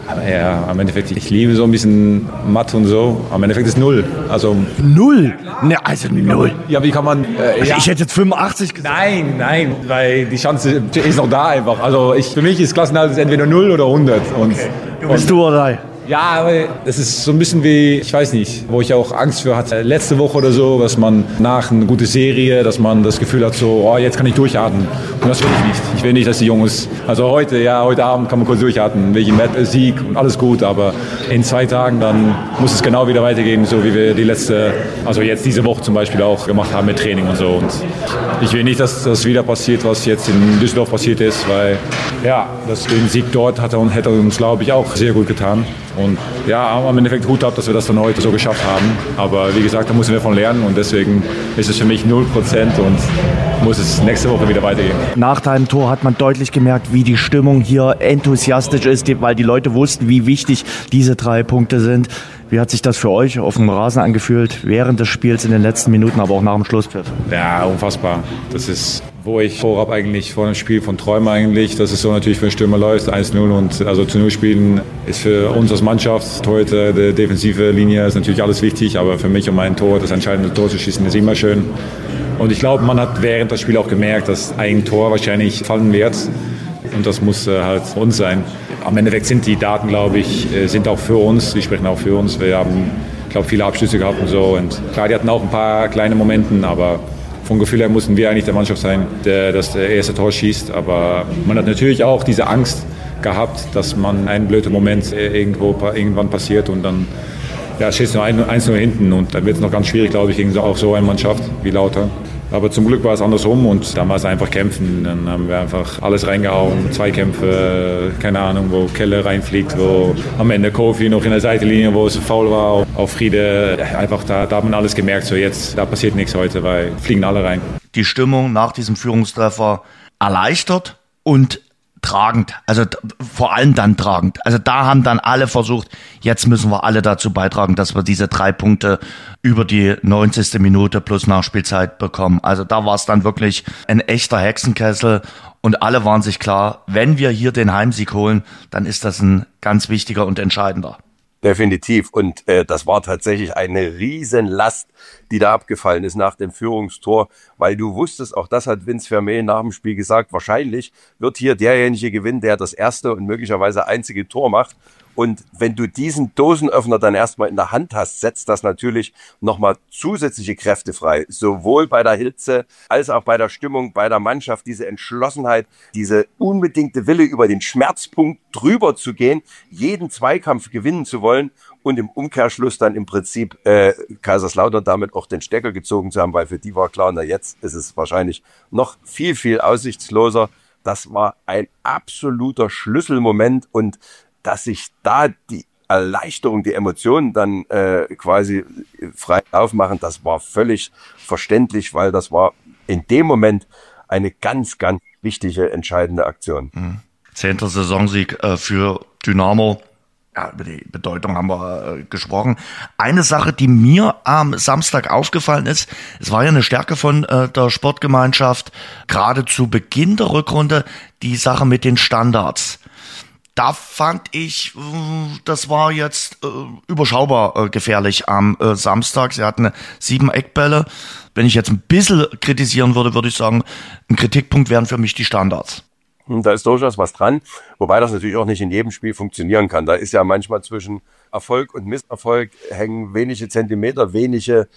Aber ja, am Endeffekt, ich liebe so ein bisschen Mathe und so. Am Endeffekt ist null. Also Null? Ne, also null. Ja, wie kann man... Äh, also ja. Ich hätte jetzt fünfundachtzig gesagt. Nein, nein, weil die Chance ist noch da einfach. Also ich, für mich ist Klassenerhalt entweder null oder hundert. Und, okay. Du bist du oder drei? Ja, aber das ist so ein bisschen wie, ich weiß nicht, wo ich auch Angst für hatte. Letzte Woche oder so, dass man nach einer guten Serie, dass man das Gefühl hat, so, oh, jetzt kann ich durchatmen. Und das will ich nicht. Ich will nicht, dass die Jungs, also heute, ja, heute Abend kann man kurz durchatmen, wegen Sieg und alles gut, aber in zwei Tagen dann muss es genau wieder weitergehen, so wie wir die letzte, also jetzt diese Woche zum Beispiel auch gemacht haben mit Training und so. Und ich will nicht, dass das wieder passiert, was jetzt in Düsseldorf passiert ist, weil, ja, das, den Sieg dort hat er, hätte uns, glaube ich, auch sehr gut getan. Und ja, am Endeffekt Hut ab, dass wir das dann heute so geschafft haben. Aber wie gesagt, da müssen wir von lernen und deswegen ist es für mich null Prozent und muss es nächste Woche wieder weitergehen. Nach deinem Tor hat man deutlich gemerkt, wie die Stimmung hier enthusiastisch ist, weil die Leute wussten, wie wichtig diese drei Punkte sind. Wie hat sich das für euch auf dem Rasen angefühlt, während des Spiels in den letzten Minuten, aber auch nach dem Schlusspfiff? Ja, unfassbar. Das ist, wo ich vorab eigentlich vor dem Spiel von träume eigentlich, dass es so natürlich für den Stürmer läuft, eins null und also zu null spielen ist für uns als Mannschaft, heute die defensive Linie ist natürlich alles wichtig, aber für mich und mein Tor, das entscheidende Tor zu schießen, ist immer schön. Und ich glaube, man hat während des Spiels auch gemerkt, dass ein Tor wahrscheinlich fallen wird und das muss halt uns sein. Am Endeffekt sind die Daten, glaube ich, sind auch für uns, die sprechen auch für uns. Wir haben, ich glaube, viele Abschlüsse gehabt und so. Und klar, die hatten auch ein paar kleine Momente, aber vom Gefühl her mussten wir eigentlich der Mannschaft sein, der das erste Tor schießt. Aber man hat natürlich auch diese Angst gehabt, dass man einen blöden Moment irgendwo irgendwann passiert und dann ja, schießt nur eins null hinten. Und dann wird es noch ganz schwierig, glaube ich, gegen auch so eine Mannschaft wie Lauter. Aber zum Glück war es andersrum und dann war es einfach kämpfen. Dann haben wir einfach alles reingehauen, Zweikämpfe, keine Ahnung, wo Kelle reinfliegt, wo am Ende Kofi noch in der Seitenlinie, wo es faul war, auf Friede. Einfach da, da hat man alles gemerkt, so jetzt, da passiert nichts heute, weil fliegen alle rein. Die Stimmung nach diesem Führungstreffer erleichtert und tragend, also vor allem dann tragend. Also da haben dann alle versucht, jetzt müssen wir alle dazu beitragen, dass wir diese drei Punkte über die neunzigste Minute plus Nachspielzeit bekommen. Also da war es dann wirklich ein echter Hexenkessel und alle waren sich klar, wenn wir hier den Heimsieg holen, dann ist das ein ganz wichtiger und entscheidender. Definitiv. Und äh, das war tatsächlich eine Riesenlast, die da abgefallen ist nach dem Führungstor, weil du wusstest, auch das hat Vince Vermey nach dem Spiel gesagt, wahrscheinlich wird hier derjenige gewinnen, der das erste und möglicherweise einzige Tor macht. Und wenn du diesen Dosenöffner dann erstmal in der Hand hast, setzt das natürlich nochmal zusätzliche Kräfte frei. Sowohl bei der Hitze als auch bei der Stimmung, bei der Mannschaft. Diese Entschlossenheit, diese unbedingte Wille, über den Schmerzpunkt drüber zu gehen, jeden Zweikampf gewinnen zu wollen und im Umkehrschluss dann im Prinzip äh, Kaiserslautern damit auch den Stecker gezogen zu haben, weil für die war klar, na jetzt ist es wahrscheinlich noch viel, viel aussichtsloser. Das war ein absoluter Schlüsselmoment und dass sich da die Erleichterung, die Emotionen dann äh, quasi frei aufmachen, das war völlig verständlich, weil das war in dem Moment eine ganz, ganz wichtige, entscheidende Aktion. Mhm. Zehnter Saisonsieg äh, für Dynamo. Ja, über die Bedeutung haben wir äh, gesprochen. Eine Sache, die mir am Samstag aufgefallen ist, es war ja eine Stärke von äh, der Sportgemeinschaft, gerade zu Beginn der Rückrunde, die Sache mit den Standards. Da fand ich, das war jetzt äh, überschaubar äh, gefährlich am äh, Samstag. Sie hatten sieben Eckbälle. Wenn ich jetzt ein bisschen kritisieren würde, würde ich sagen, ein Kritikpunkt wären für mich die Standards. Da ist durchaus was dran, wobei das natürlich auch nicht in jedem Spiel funktionieren kann. Da ist ja manchmal zwischen Erfolg und Misserfolg hängen wenige Zentimeter, wenige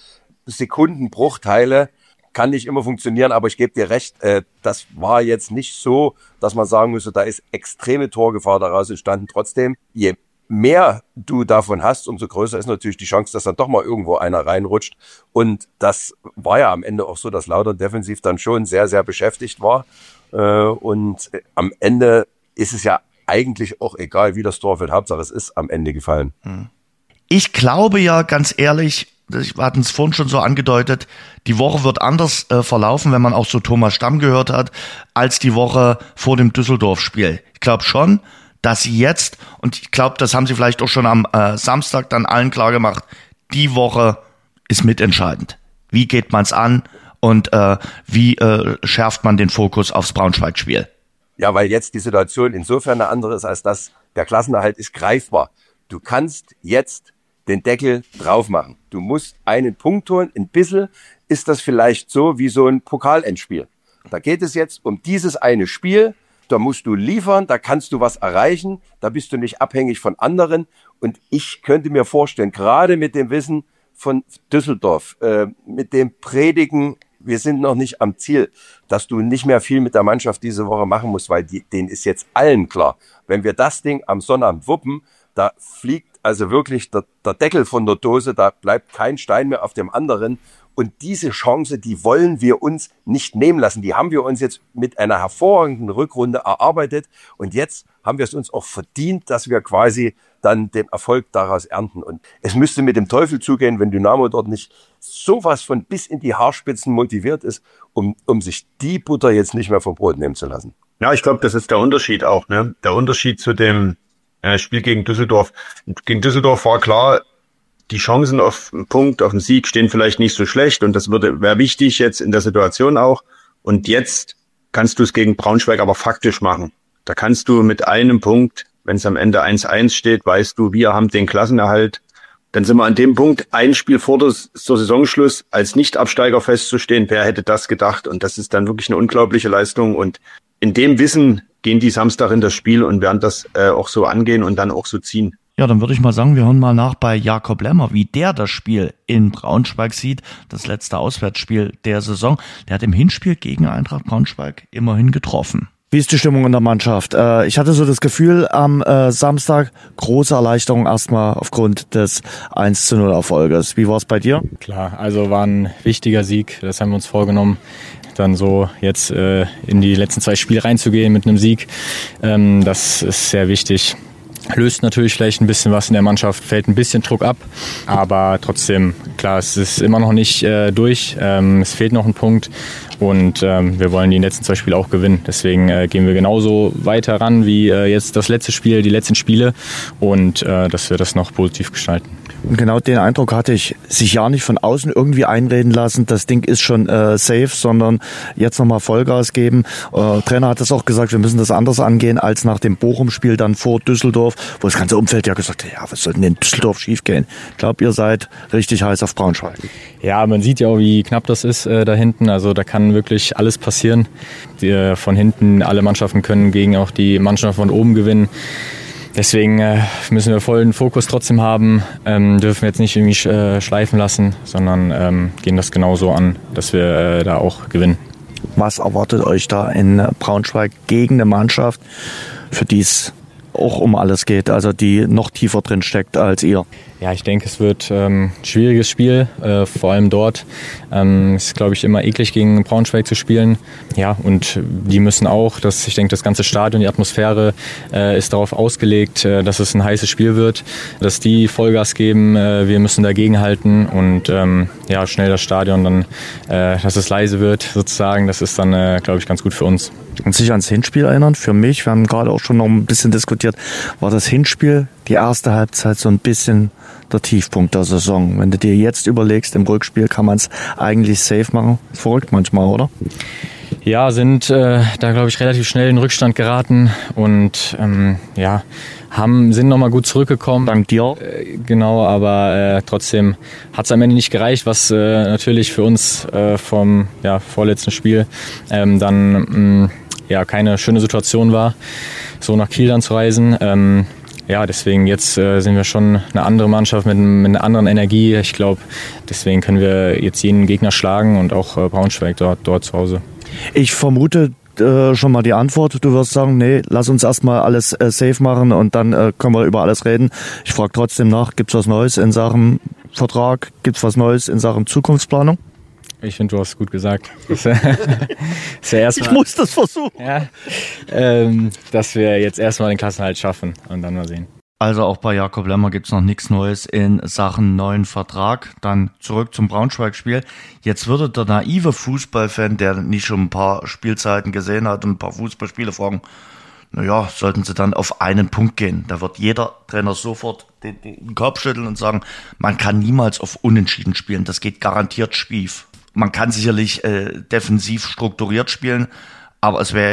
Sekundenbruchteile. Kann nicht immer funktionieren, aber ich gebe dir recht, äh, das war jetzt nicht so, dass man sagen müsste, da ist extreme Torgefahr daraus entstanden. Trotzdem, je mehr du davon hast, umso größer ist natürlich die Chance, dass dann doch mal irgendwo einer reinrutscht. Und das war ja am Ende auch so, dass Lautern defensiv dann schon sehr, sehr beschäftigt war. Äh, und am Ende ist es ja eigentlich auch egal, wie das Tor fällt. Hauptsache, es ist am Ende gefallen. Ich glaube ja, ganz ehrlich, wir hatten es vorhin schon so angedeutet, die Woche wird anders äh, verlaufen, wenn man auch so Thomas Stamm gehört hat, als die Woche vor dem Düsseldorf-Spiel. Ich glaube schon, dass sie jetzt, und ich glaube, das haben sie vielleicht auch schon am äh, Samstag dann allen klar gemacht, die Woche ist mitentscheidend. Wie geht man es an und äh, wie äh, schärft man den Fokus aufs Braunschweig-Spiel? Ja, weil jetzt die Situation insofern eine andere ist, als dass der Klassenerhalt ist greifbar. Du kannst jetzt den Deckel drauf machen. Du musst einen Punkt holen. Ein bisschen ist das vielleicht so wie so ein Pokalendspiel. Da geht es jetzt um dieses eine Spiel. Da musst du liefern, da kannst du was erreichen. Da bist du nicht abhängig von anderen. Und ich könnte mir vorstellen, gerade mit dem Wissen von Düsseldorf, äh, mit dem Predigen, wir sind noch nicht am Ziel, dass du nicht mehr viel mit der Mannschaft diese Woche machen musst, weil die, denen ist jetzt allen klar, wenn wir das Ding am Sonnabend wuppen, da fliegt also wirklich der, der Deckel von der Dose, da bleibt kein Stein mehr auf dem anderen. Und diese Chance, die wollen wir uns nicht nehmen lassen. Die haben wir uns jetzt mit einer hervorragenden Rückrunde erarbeitet. Und jetzt haben wir es uns auch verdient, dass wir quasi dann den Erfolg daraus ernten. Und es müsste mit dem Teufel zugehen, wenn Dynamo dort nicht sowas von bis in die Haarspitzen motiviert ist, um, um sich die Butter jetzt nicht mehr vom Brot nehmen zu lassen. Ja, ich glaube, das ist der Unterschied auch, ne? Der Unterschied zu dem äh, Spiel gegen Düsseldorf. Gegen Düsseldorf war klar, die Chancen auf einen Punkt, auf einen Sieg stehen vielleicht nicht so schlecht und das würde wäre wichtig jetzt in der Situation auch. Und jetzt kannst du es gegen Braunschweig aber faktisch machen. Da kannst du mit einem Punkt, wenn es am Ende eins eins steht, weißt du, wir haben den Klassenerhalt. Dann sind wir an dem Punkt, ein Spiel vor des, zur Saisonschluss als Nicht-Absteiger festzustehen. Wer hätte das gedacht? Und das ist dann wirklich eine unglaubliche Leistung. Und in dem Wissen gehen die Samstag in das Spiel und werden das äh, auch so angehen und dann auch so ziehen. Ja, dann würde ich mal sagen, wir hören mal nach bei Jakob Lemmer, wie der das Spiel in Braunschweig sieht. Das letzte Auswärtsspiel der Saison. Der hat im Hinspiel gegen Eintracht Braunschweig immerhin getroffen. Wie ist die Stimmung in der Mannschaft? Ich hatte so das Gefühl am Samstag, große Erleichterung erstmal aufgrund des eins zu null Erfolges. Wie war es bei dir? Klar, also war ein wichtiger Sieg, das haben wir uns vorgenommen. Dann so jetzt äh, in die letzten zwei Spiele reinzugehen mit einem Sieg, ähm, das ist sehr wichtig. Löst natürlich vielleicht ein bisschen was in der Mannschaft, fällt ein bisschen Druck ab, aber trotzdem, klar, es ist immer noch nicht äh, durch, ähm, es fehlt noch ein Punkt und ähm, wir wollen die letzten zwei Spiele auch gewinnen. Deswegen äh, gehen wir genauso weiter ran wie äh, jetzt das letzte Spiel, die letzten Spiele und äh, dass wir das noch positiv gestalten. Und genau den Eindruck hatte ich, sich ja nicht von außen irgendwie einreden lassen, das Ding ist schon äh, safe, sondern jetzt nochmal Vollgas geben. Äh, Trainer hat das auch gesagt, wir müssen das anders angehen als nach dem Bochum-Spiel dann vor Düsseldorf, wo das ganze Umfeld ja gesagt hat, ja, was soll denn in Düsseldorf schiefgehen? Ich glaube, ihr seid richtig heiß auf Braunschweig. Ja, man sieht ja auch, wie knapp das ist äh, da hinten. Also da kann wirklich alles passieren. Die, äh, von hinten, alle Mannschaften können gegen auch die Mannschaft von oben gewinnen. Deswegen äh, müssen wir vollen Fokus trotzdem haben, ähm, dürfen jetzt nicht irgendwie äh, schleifen lassen, sondern ähm, gehen das genauso an, dass wir äh, da auch gewinnen. Was erwartet euch da in Braunschweig gegen eine Mannschaft, für die es auch um alles geht, also die noch tiefer drin steckt als ihr? Ja, ich denke, es wird ähm, ein schwieriges Spiel, äh, vor allem dort. Ähm, es ist, glaube ich, immer eklig, gegen Braunschweig zu spielen. Ja, und die müssen auch, das, ich denke, das ganze Stadion, die Atmosphäre äh, ist darauf ausgelegt, äh, dass es ein heißes Spiel wird, dass die Vollgas geben, äh, wir müssen dagegenhalten und ähm, ja, schnell das Stadion dann, äh, dass es leise wird sozusagen, das ist dann, äh, glaube ich, ganz gut für uns. Und sich ans Hinspiel erinnern, für mich, wir haben gerade auch schon noch ein bisschen diskutiert, war das Hinspiel, die erste Halbzeit so ein bisschen der Tiefpunkt der Saison. Wenn du dir jetzt überlegst, im Rückspiel kann man es eigentlich safe machen. Ist verrückt manchmal, oder? Ja, sind äh, da, glaube ich, relativ schnell in Rückstand geraten und ähm, ja, haben, sind nochmal gut zurückgekommen. Dank dir auch. Äh, genau, aber äh, trotzdem hat es am Ende nicht gereicht, was äh, natürlich für uns äh, vom ja, vorletzten Spiel ähm, dann mh, ja, keine schöne Situation war, so nach Kiel dann zu reisen. Ähm, Ja, deswegen jetzt äh, sind wir schon eine andere Mannschaft mit, mit einer anderen Energie. Ich glaube, deswegen können wir jetzt jeden Gegner schlagen und auch äh, Braunschweig dort, dort zu Hause. Ich vermute äh, schon mal die Antwort. Du wirst sagen, nee, lass uns erstmal alles äh, safe machen und dann äh, können wir über alles reden. Ich frage trotzdem nach, gibt's was Neues in Sachen Vertrag? Gibt's was Neues in Sachen Zukunftsplanung? Ich finde, du hast gut gesagt. Das, das ja erst mal, ich muss das versuchen. Ja, ähm, dass wir jetzt erstmal den Klassenerhalt schaffen und dann mal sehen. Also auch bei Jakob Lemmer gibt's noch nichts Neues in Sachen neuen Vertrag. Dann zurück zum Braunschweig-Spiel. Jetzt würde der naive Fußballfan, der nicht schon ein paar Spielzeiten gesehen hat und ein paar Fußballspiele fragen, naja, sollten sie dann auf einen Punkt gehen. Da wird jeder Trainer sofort den, den Kopf schütteln und sagen, man kann niemals auf Unentschieden spielen. Das geht garantiert schief. Man kann sicherlich äh, defensiv strukturiert spielen, aber es wäre jetzt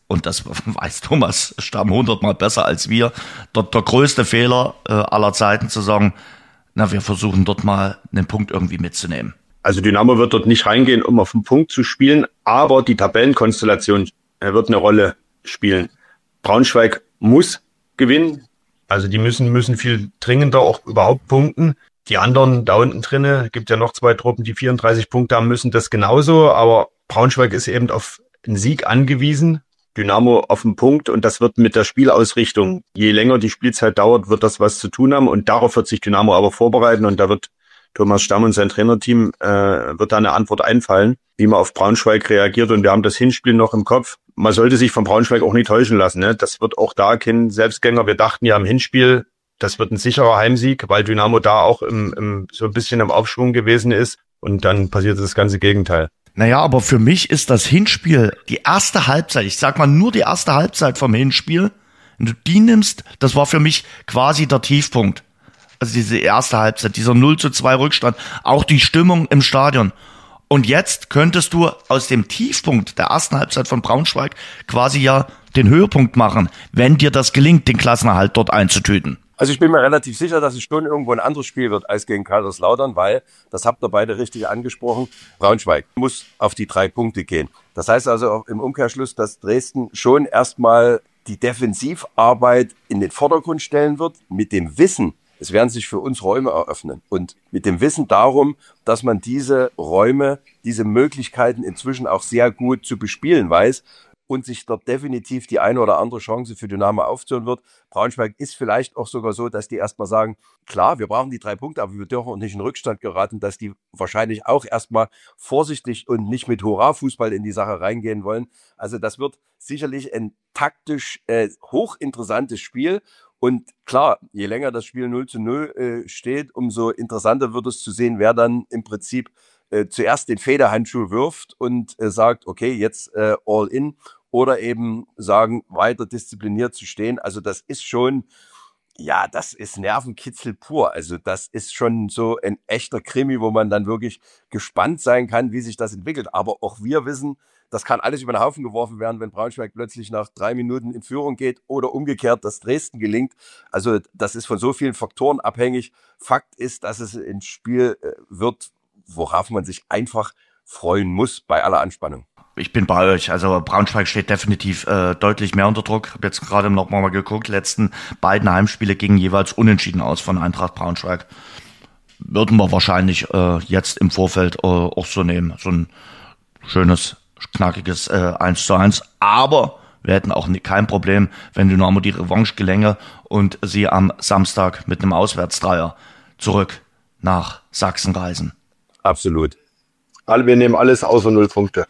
und das weiß Thomas Stamm hundertmal besser als wir, dort der größte Fehler äh, aller Zeiten zu sagen, na, wir versuchen dort mal einen Punkt irgendwie mitzunehmen. Also Dynamo wird dort nicht reingehen, um auf den Punkt zu spielen, aber die Tabellenkonstellation wird eine Rolle spielen. Braunschweig muss gewinnen, also die müssen müssen viel dringender auch überhaupt punkten. Die anderen da unten drinne, gibt ja noch zwei Truppen, die vierunddreißig Punkte haben, müssen das genauso, aber Braunschweig ist eben auf einen Sieg angewiesen, Dynamo auf den Punkt, und das wird mit der Spielausrichtung, je länger die Spielzeit dauert, wird das was zu tun haben, und darauf wird sich Dynamo aber vorbereiten, und da wird Thomas Stamm und sein Trainerteam äh, wird da eine Antwort einfallen, wie man auf Braunschweig reagiert, und wir haben das Hinspiel noch im Kopf. Man sollte sich von Braunschweig auch nicht täuschen lassen, ne? Das wird auch da kein Selbstgänger. Wir dachten ja im Hinspiel, das wird ein sicherer Heimsieg, weil Dynamo da auch im, im, so ein bisschen im Aufschwung gewesen ist, und dann passiert das ganze Gegenteil. Naja, aber für mich ist das Hinspiel, die erste Halbzeit, ich sag mal nur die erste Halbzeit vom Hinspiel, wenn du die nimmst, das war für mich quasi der Tiefpunkt. Also diese erste Halbzeit, dieser null zu zwei Rückstand, auch die Stimmung im Stadion. Und jetzt könntest du aus dem Tiefpunkt der ersten Halbzeit von Braunschweig quasi ja den Höhepunkt machen, wenn dir das gelingt, den Klassenerhalt dort einzutüten. Also ich bin mir relativ sicher, dass es schon irgendwo ein anderes Spiel wird als gegen Kaiserslautern, weil, das habt ihr beide richtig angesprochen, Braunschweig muss auf die drei Punkte gehen. Das heißt also auch im Umkehrschluss, dass Dresden schon erstmal die Defensivarbeit in den Vordergrund stellen wird, mit dem Wissen, es werden sich für uns Räume eröffnen, und mit dem Wissen darum, dass man diese Räume, diese Möglichkeiten inzwischen auch sehr gut zu bespielen weiß und sich dort definitiv die eine oder andere Chance für Dynamo aufzuhören wird. Braunschweig ist vielleicht auch sogar so, dass die erstmal sagen, klar, wir brauchen die drei Punkte, aber wir dürfen auch nicht in Rückstand geraten, dass die wahrscheinlich auch erstmal vorsichtig und nicht mit Hurra-Fußball in die Sache reingehen wollen. Also das wird sicherlich ein taktisch äh, hochinteressantes Spiel. Und klar, je länger das Spiel null zu null äh, steht, umso interessanter wird es zu sehen, wer dann im Prinzip äh, zuerst den Federhandschuh wirft und äh, sagt, okay, jetzt äh, all in, oder eben sagen, weiter diszipliniert zu stehen. Also das ist schon, ja, das ist Nervenkitzel pur. Also das ist schon so ein echter Krimi, wo man dann wirklich gespannt sein kann, wie sich das entwickelt. Aber auch wir wissen, das kann alles über den Haufen geworfen werden, wenn Braunschweig plötzlich nach drei Minuten in Führung geht oder umgekehrt, dass Dresden gelingt. Also das ist von so vielen Faktoren abhängig. Fakt ist, dass es ein Spiel wird, worauf man sich einfach freuen muss bei aller Anspannung. Ich bin bei euch. Also Braunschweig steht definitiv äh, deutlich mehr unter Druck. Ich habe jetzt gerade noch mal geguckt, letzten beiden Heimspiele gingen jeweils unentschieden aus von Eintracht Braunschweig. Würden wir wahrscheinlich äh, jetzt im Vorfeld äh, auch so nehmen. So ein schönes, knackiges äh, eins zu eins. Aber wir hätten auch kein Problem, wenn Dynamo die Revanche gelänge und sie am Samstag mit einem Auswärtsdreier zurück nach Sachsen reisen. Absolut. Alle, wir nehmen alles außer null Punkte.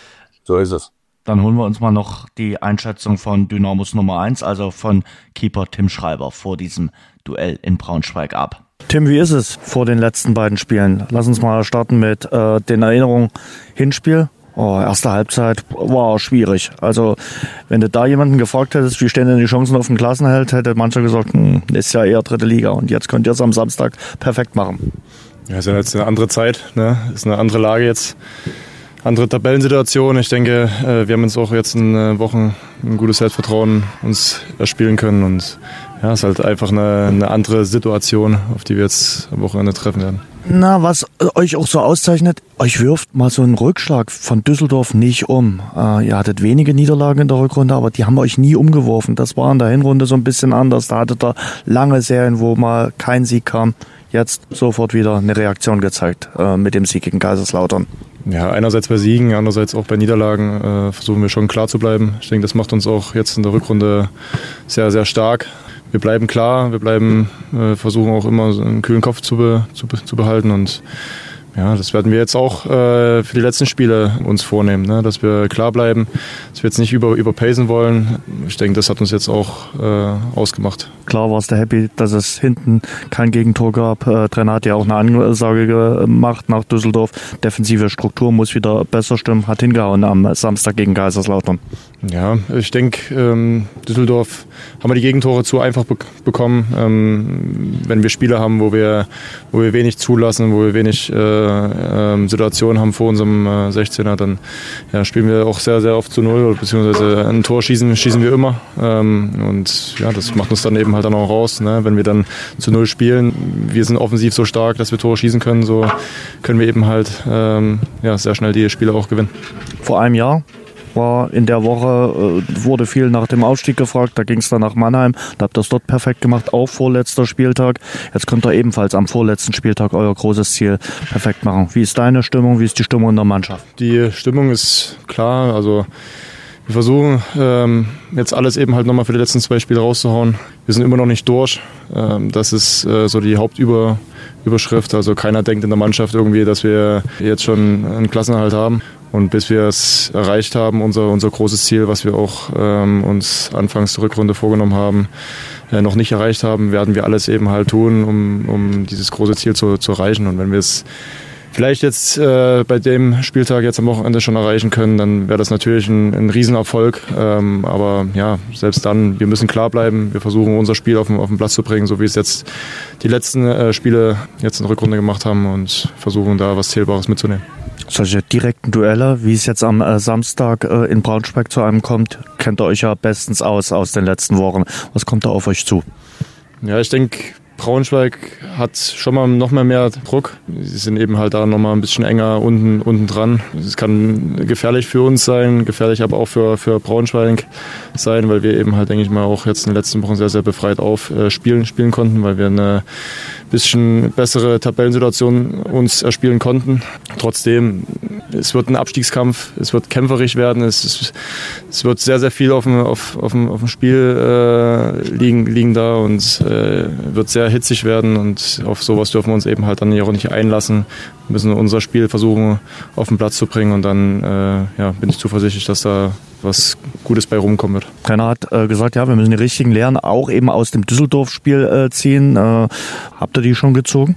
So ist es. Dann holen wir uns mal noch die Einschätzung von Dynamos Nummer eins, also von Keeper Tim Schreiber vor diesem Duell in Braunschweig ab. Tim, wie ist es vor den letzten beiden Spielen? Lass uns mal starten mit äh, den Erinnerungen. Hinspiel, oh, erste Halbzeit war schwierig. Also wenn du da jemanden gefragt hättest, wie stehen denn die Chancen auf den Klassenerhalt, hätte mancher gesagt, hm, ist ja eher dritte Liga, und jetzt könnt ihr es am Samstag perfekt machen. Ja, ist ja jetzt eine andere Zeit, ne? Ist eine andere Lage jetzt. Andere Tabellensituation. Ich denke, wir haben uns auch jetzt in Wochen ein gutes Selbstvertrauen uns erspielen können, und ja, es ist halt einfach eine, eine andere Situation, auf die wir jetzt am Wochenende treffen werden. Na, was euch auch so auszeichnet, euch wirft mal so ein Rückschlag von Düsseldorf nicht um. Äh, ihr hattet wenige Niederlagen in der Rückrunde, aber die haben euch nie umgeworfen. Das war in der Hinrunde so ein bisschen anders. Da hattet ihr lange Serien, wo mal kein Sieg kam. Jetzt sofort wieder eine Reaktion gezeigt äh, mit dem Sieg gegen Kaiserslautern. Ja, einerseits bei Siegen, andererseits auch bei Niederlagen äh, versuchen wir schon klar zu bleiben. Ich denke, das macht uns auch jetzt in der Rückrunde sehr, sehr stark. Wir bleiben klar, wir bleiben, äh, versuchen auch immer so einen kühlen Kopf zu, be, zu, zu behalten, und ja, das werden wir jetzt auch äh, für die letzten Spiele uns vornehmen, ne? Dass wir klar bleiben, dass wir jetzt nicht über, überpacen wollen. Ich denke, das hat uns jetzt auch äh, ausgemacht. Klar warst du happy, dass es hinten kein Gegentor gab. Äh, Trainer hat ja auch eine Ansage gemacht nach Düsseldorf. Defensive Struktur muss wieder besser stimmen, hat hingehauen am Samstag gegen Kaiserslautern. Ja, ich denke, ähm, Düsseldorf haben wir die Gegentore zu einfach be- bekommen. Ähm, wenn wir Spiele haben, wo wir, wo wir wenig zulassen, wo wir wenig äh, äh, Situationen haben vor unserem äh, sechzehner, dann ja, spielen wir auch sehr, sehr oft zu Null, beziehungsweise ein Tor schießen, schießen wir immer. Ähm, und ja, das macht uns dann eben halt dann auch raus, ne? Wenn wir dann zu Null spielen. Wir sind offensiv so stark, dass wir Tore schießen können, so können wir eben halt ähm, ja, sehr schnell die Spiele auch gewinnen. Vor einem Jahr war in der Woche, äh, wurde viel nach dem Aufstieg gefragt, da ging es dann nach Mannheim, da habt ihr das dort perfekt gemacht, auch vorletzter Spieltag. Jetzt könnt ihr ebenfalls am vorletzten Spieltag euer großes Ziel perfekt machen. Wie ist deine Stimmung, wie ist die Stimmung in der Mannschaft? Die Stimmung ist klar, also wir versuchen ähm, jetzt alles eben halt nochmal für die letzten zwei Spiele rauszuhauen. Wir sind immer noch nicht durch, ähm, das ist äh, so die Hauptüberschrift, also keiner denkt in der Mannschaft irgendwie, dass wir jetzt schon einen Klassenerhalt haben. Und bis wir es erreicht haben, unser, unser großes Ziel, was wir auch ähm, uns anfangs der Rückrunde vorgenommen haben, äh, noch nicht erreicht haben, werden wir alles eben halt tun, um, um dieses große Ziel zu, zu erreichen. Und wenn wir es vielleicht jetzt äh, bei dem Spieltag jetzt am Wochenende schon erreichen können, dann wäre das natürlich ein, ein Riesenerfolg. Ähm, aber ja, selbst dann, wir müssen klar bleiben. Wir versuchen unser Spiel auf den, auf den Platz zu bringen, so wie es jetzt die letzten äh, Spiele jetzt in der Rückrunde gemacht haben und versuchen da was Zählbares mitzunehmen. Solche direkten Duelle, wie es jetzt am äh, Samstag äh, in Braunschweig zu einem kommt, kennt ihr euch ja bestens aus aus den letzten Wochen. Was kommt da auf euch zu? Ja, ich denke, Braunschweig hat schon mal noch mal mehr Druck. Sie sind eben halt da noch mal ein bisschen enger unten, unten dran. Es kann gefährlich für uns sein, gefährlich aber auch für, für Braunschweig sein, weil wir eben halt, denke ich mal, auch jetzt in den letzten Wochen sehr, sehr befreit auf äh, spielen, spielen konnten, weil wir eine bisschen bessere Tabellensituation uns erspielen konnten. Trotzdem, es wird ein Abstiegskampf, es wird kämpferisch werden, es, es, es wird sehr, sehr viel auf dem, auf, auf dem, auf dem Spiel äh, liegen, liegen da und äh, wird sehr hitzig werden und auf sowas dürfen wir uns eben halt dann auch nicht einlassen. Wir müssen unser Spiel versuchen auf den Platz zu bringen und dann äh, ja, bin ich zuversichtlich, dass da was Gutes bei rumkommen wird. Keiner hat äh, gesagt, ja, wir müssen die richtigen Lehren auch eben aus dem Düsseldorf-Spiel äh, ziehen. Äh, habt ihr die schon gezogen?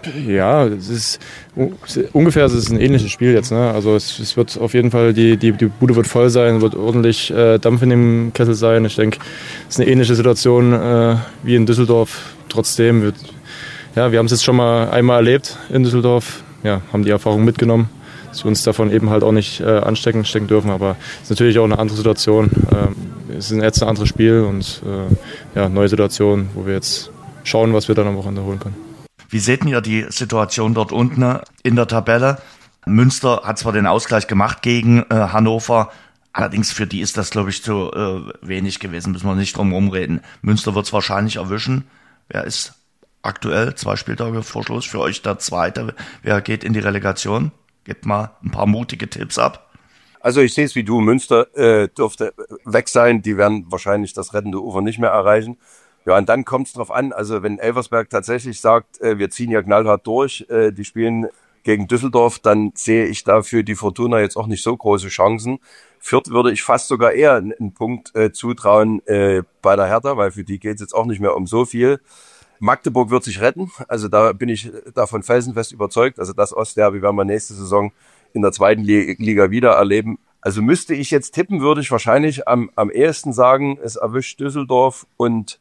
Ja, es ist ungefähr es ist ein ähnliches Spiel jetzt. Ne? Also es, es wird auf jeden Fall, die, die, die Bude wird voll sein, wird ordentlich äh, Dampf in dem Kessel sein. Ich denke, es ist eine ähnliche Situation äh, wie in Düsseldorf. Trotzdem, wird, ja, wir haben es jetzt schon mal einmal erlebt in Düsseldorf, ja, haben die Erfahrung mitgenommen, dass wir uns davon eben halt auch nicht äh, anstecken stecken dürfen. Aber es ist natürlich auch eine andere Situation. Ähm, es ist jetzt ein anderes Spiel und äh, ja, neue Situation, wo wir jetzt schauen, was wir dann am Wochenende holen können. Wie seht ihr die Situation dort unten in der Tabelle? Münster hat zwar den Ausgleich gemacht gegen äh, Hannover, allerdings für die ist das, glaube ich, zu äh, wenig gewesen, müssen wir nicht drum herum reden. Münster wird es wahrscheinlich erwischen. Wer ist aktuell, zwei Spieltage vor Schluss, für euch der Zweite? Wer geht in die Relegation? Gebt mal ein paar mutige Tipps ab. Also ich sehe es wie du, Münster äh, dürfte weg sein, die werden wahrscheinlich das rettende Ufer nicht mehr erreichen. Ja, und dann kommt es drauf an, also wenn Elversberg tatsächlich sagt, äh, wir ziehen ja knallhart durch, äh, die spielen gegen Düsseldorf, dann sehe ich dafür die Fortuna jetzt auch nicht so große Chancen. Fürth würde ich fast sogar eher einen, einen Punkt äh, zutrauen äh, bei der Hertha, weil für die geht es jetzt auch nicht mehr um so viel. Magdeburg wird sich retten, also da bin ich davon felsenfest überzeugt. Also das Ostderby werden wir nächste Saison in der zweiten Liga wieder erleben. Also müsste ich jetzt tippen, würde ich wahrscheinlich am, am ehesten sagen, es erwischt Düsseldorf und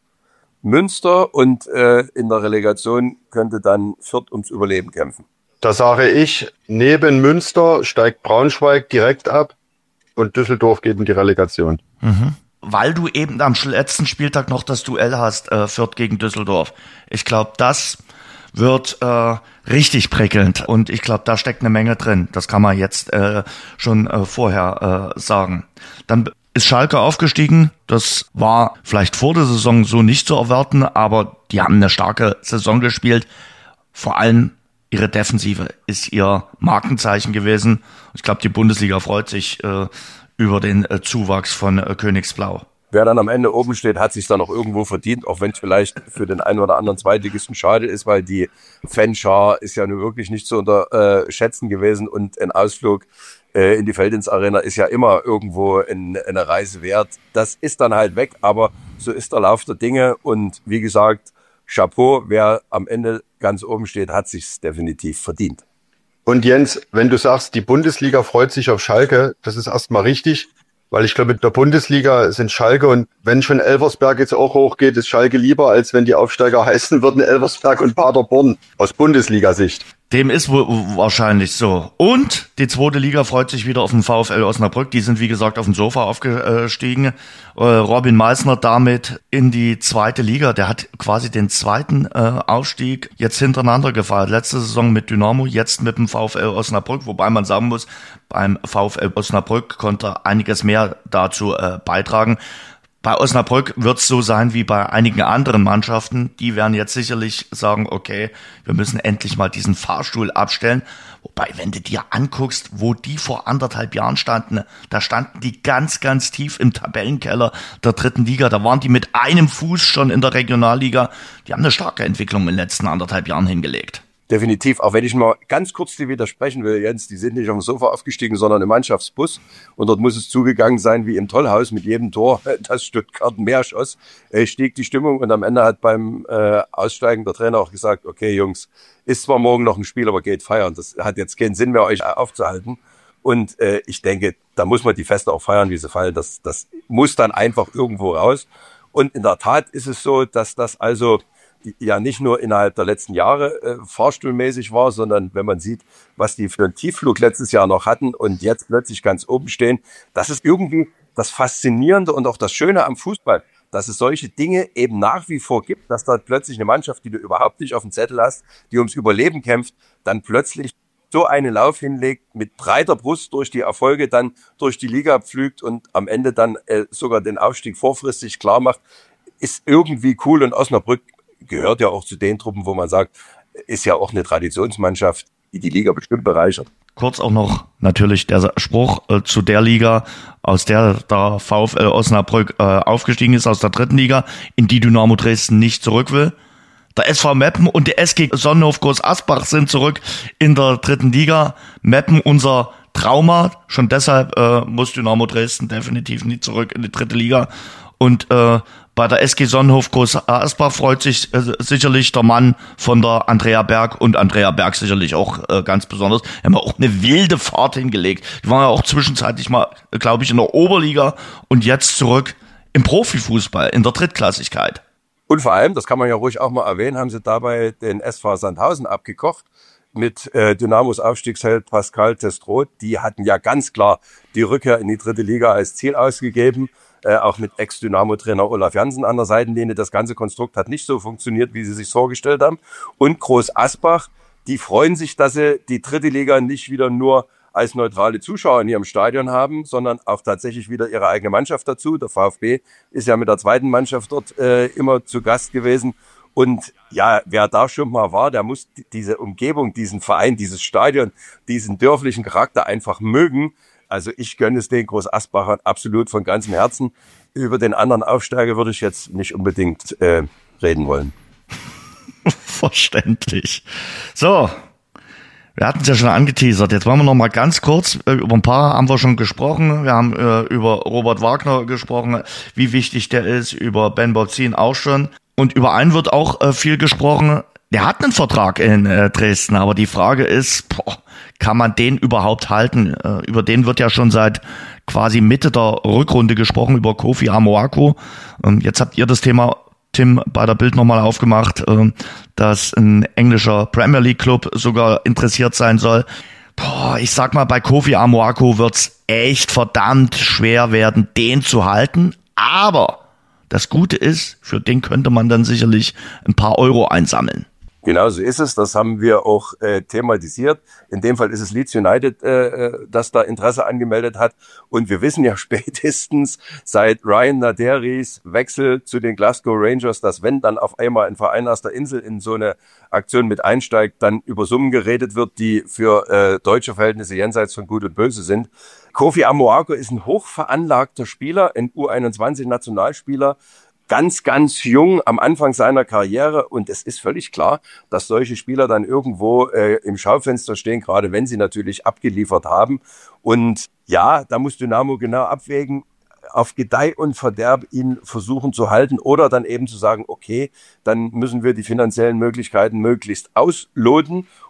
Münster und äh, in der Relegation könnte dann Fürth ums Überleben kämpfen. Da sage ich, neben Münster steigt Braunschweig direkt ab und Düsseldorf geht in die Relegation. Mhm. Weil du eben am letzten Spieltag noch das Duell hast, äh, Fürth gegen Düsseldorf. Ich glaube, das wird äh, richtig prickelnd und ich glaube, da steckt eine Menge drin. Das kann man jetzt äh, schon äh, vorher äh, sagen. Dann ist Schalke aufgestiegen. Das war vielleicht vor der Saison so nicht zu erwarten, aber die haben eine starke Saison gespielt. Vor allem ihre Defensive ist ihr Markenzeichen gewesen. Ich glaube, die Bundesliga freut sich äh, über den äh, Zuwachs von äh, Königsblau. Wer dann am Ende oben steht, hat sich dann auch irgendwo verdient, auch wenn es vielleicht für den einen oder anderen Zweitligisten schade ist, weil die Fanschar ist ja nun wirklich nicht zu unterschätzen gewesen und ein Ausflug äh, in die Feldins Arena ist ja immer irgendwo in, in eine Reise wert. Das ist dann halt weg, aber so ist der Lauf der Dinge und wie gesagt, Chapeau, wer am Ende ganz oben steht, hat sich's definitiv verdient. Und Jens, wenn du sagst, die Bundesliga freut sich auf Schalke, das ist erstmal richtig. Weil ich glaube, in der Bundesliga sind Schalke und wenn schon Elversberg jetzt auch hochgeht, ist Schalke lieber, als wenn die Aufsteiger heißen würden Elversberg und Paderborn aus Bundesliga-Sicht. Dem ist wohl wahrscheinlich so. Und die zweite Liga freut sich wieder auf den VfL Osnabrück. Die sind, wie gesagt, auf dem Sofa aufgestiegen. Äh, Robin Meissner damit in die zweite Liga. Der hat quasi den zweiten äh, Aufstieg jetzt hintereinander gefeiert. Letzte Saison mit Dynamo, jetzt mit dem VfL Osnabrück. Wobei man sagen muss, beim VfL Osnabrück konnte einiges mehr dazu äh, beitragen. Bei Osnabrück wird es so sein wie bei einigen anderen Mannschaften. Die werden jetzt sicherlich sagen, okay, wir müssen endlich mal diesen Fahrstuhl abstellen. Wobei, wenn du dir anguckst, wo die vor anderthalb Jahren standen, da standen die ganz, ganz tief im Tabellenkeller der dritten Liga. Da waren die mit einem Fuß schon in der Regionalliga. Die haben eine starke Entwicklung in den letzten anderthalb Jahren hingelegt. Definitiv, auch wenn ich mal ganz kurz dir widersprechen will, Jens, die sind nicht auf dem Sofa aufgestiegen, sondern im Mannschaftsbus und dort muss es zugegangen sein wie im Tollhaus mit jedem Tor, das Stuttgart mehr schoss, äh, stieg die Stimmung und am Ende hat beim äh, Aussteigen der Trainer auch gesagt, okay Jungs, ist zwar morgen noch ein Spiel, aber geht feiern, das hat jetzt keinen Sinn mehr, euch aufzuhalten und äh, ich denke, da muss man die Feste auch feiern, wie sie fallen, das, das muss dann einfach irgendwo raus und in der Tat ist es so, dass das also ja nicht nur innerhalb der letzten Jahre äh, fahrstuhlmäßig war, sondern wenn man sieht, was die für einen Tiefflug letztes Jahr noch hatten und jetzt plötzlich ganz oben stehen, das ist irgendwie das Faszinierende und auch das Schöne am Fußball, dass es solche Dinge eben nach wie vor gibt, dass da plötzlich eine Mannschaft, die du überhaupt nicht auf dem Zettel hast, die ums Überleben kämpft, dann plötzlich so einen Lauf hinlegt, mit breiter Brust durch die Erfolge dann durch die Liga pflügt und am Ende dann äh, sogar den Aufstieg vorfristig klar macht, ist irgendwie cool und Osnabrück gehört ja auch zu den Truppen, wo man sagt, ist ja auch eine Traditionsmannschaft, die die Liga bestimmt bereichert. Kurz auch noch natürlich der Spruch äh, zu der Liga, aus der der VfL Osnabrück äh, aufgestiegen ist, aus der dritten Liga, in die Dynamo Dresden nicht zurück will. Der S V Meppen und der S G Sonnenhof Groß Asbach sind zurück in der dritten Liga. Meppen unser Trauma, schon deshalb äh, muss Dynamo Dresden definitiv nicht zurück in die dritte Liga. Und äh, bei der S G Sonnenhof Groß Asbach freut sich äh, sicherlich der Mann von der Andrea Berg und Andrea Berg sicherlich auch äh, ganz besonders. Die haben ja auch eine wilde Fahrt hingelegt. Die waren ja auch zwischenzeitlich mal, glaube ich, in der Oberliga und jetzt zurück im Profifußball, in der Drittklassigkeit. Und vor allem, das kann man ja ruhig auch mal erwähnen, haben sie dabei den S V Sandhausen abgekocht mit äh, Dynamos Aufstiegsheld Pascal Testroth. Die hatten ja ganz klar die Rückkehr in die dritte Liga als Ziel ausgegeben. Äh, auch mit Ex-Dynamo-Trainer Olaf Jansen an der Seitenlinie. Das ganze Konstrukt hat nicht so funktioniert, wie sie sich vorgestellt haben. Und Groß Asbach, die freuen sich, dass sie die dritte Liga nicht wieder nur als neutrale Zuschauer in ihrem Stadion haben, sondern auch tatsächlich wieder ihre eigene Mannschaft dazu. Der VfB ist ja mit der zweiten Mannschaft dort äh, immer zu Gast gewesen. Und ja, wer da schon mal war, der muss diese Umgebung, diesen Verein, dieses Stadion, diesen dörflichen Charakter einfach mögen. Also ich gönne es den Groß Asbachern absolut von ganzem Herzen. Über den anderen Aufsteiger würde ich jetzt nicht unbedingt äh, reden wollen. Verständlich. So, wir hatten es ja schon angeteasert. Jetzt wollen wir noch mal ganz kurz, äh, über ein paar haben wir schon gesprochen. Wir haben äh, über Robert Wagner gesprochen, wie wichtig der ist, über Ben Bozin auch schon. Und über einen wird auch äh, viel gesprochen. Der hat einen Vertrag in äh, Dresden, aber die Frage ist, boah, kann man den überhaupt halten? Äh, über den wird ja schon seit quasi Mitte der Rückrunde gesprochen, über Kofi Amoako. Ähm, jetzt habt ihr das Thema, Tim, bei der Bild nochmal aufgemacht, äh, dass ein englischer Premier League Club sogar interessiert sein soll. Boah, ich sag mal, bei Kofi Amoako wird's echt verdammt schwer werden, den zu halten. Aber das Gute ist, für den könnte man dann sicherlich ein paar Euro einsammeln. Genau so ist es, das haben wir auch äh, thematisiert. In dem Fall ist es Leeds United, äh, das da Interesse angemeldet hat. Und wir wissen ja spätestens seit Ryan Naderis Wechsel zu den Glasgow Rangers, dass wenn dann auf einmal ein Verein aus der Insel in so eine Aktion mit einsteigt, dann über Summen geredet wird, die für äh, deutsche Verhältnisse jenseits von Gut und Böse sind. Kofi Amoako ist ein hochveranlagter Spieler, ein U einundzwanzig Nationalspieler, ganz, ganz jung am Anfang seiner Karriere und es ist völlig klar, dass solche Spieler dann irgendwo äh, im Schaufenster stehen, gerade wenn sie natürlich abgeliefert haben. Und ja, da muss Dynamo genau abwägen, auf Gedeih und Verderb ihn versuchen zu halten oder dann eben zu sagen, okay, dann müssen wir die finanziellen Möglichkeiten möglichst ausloten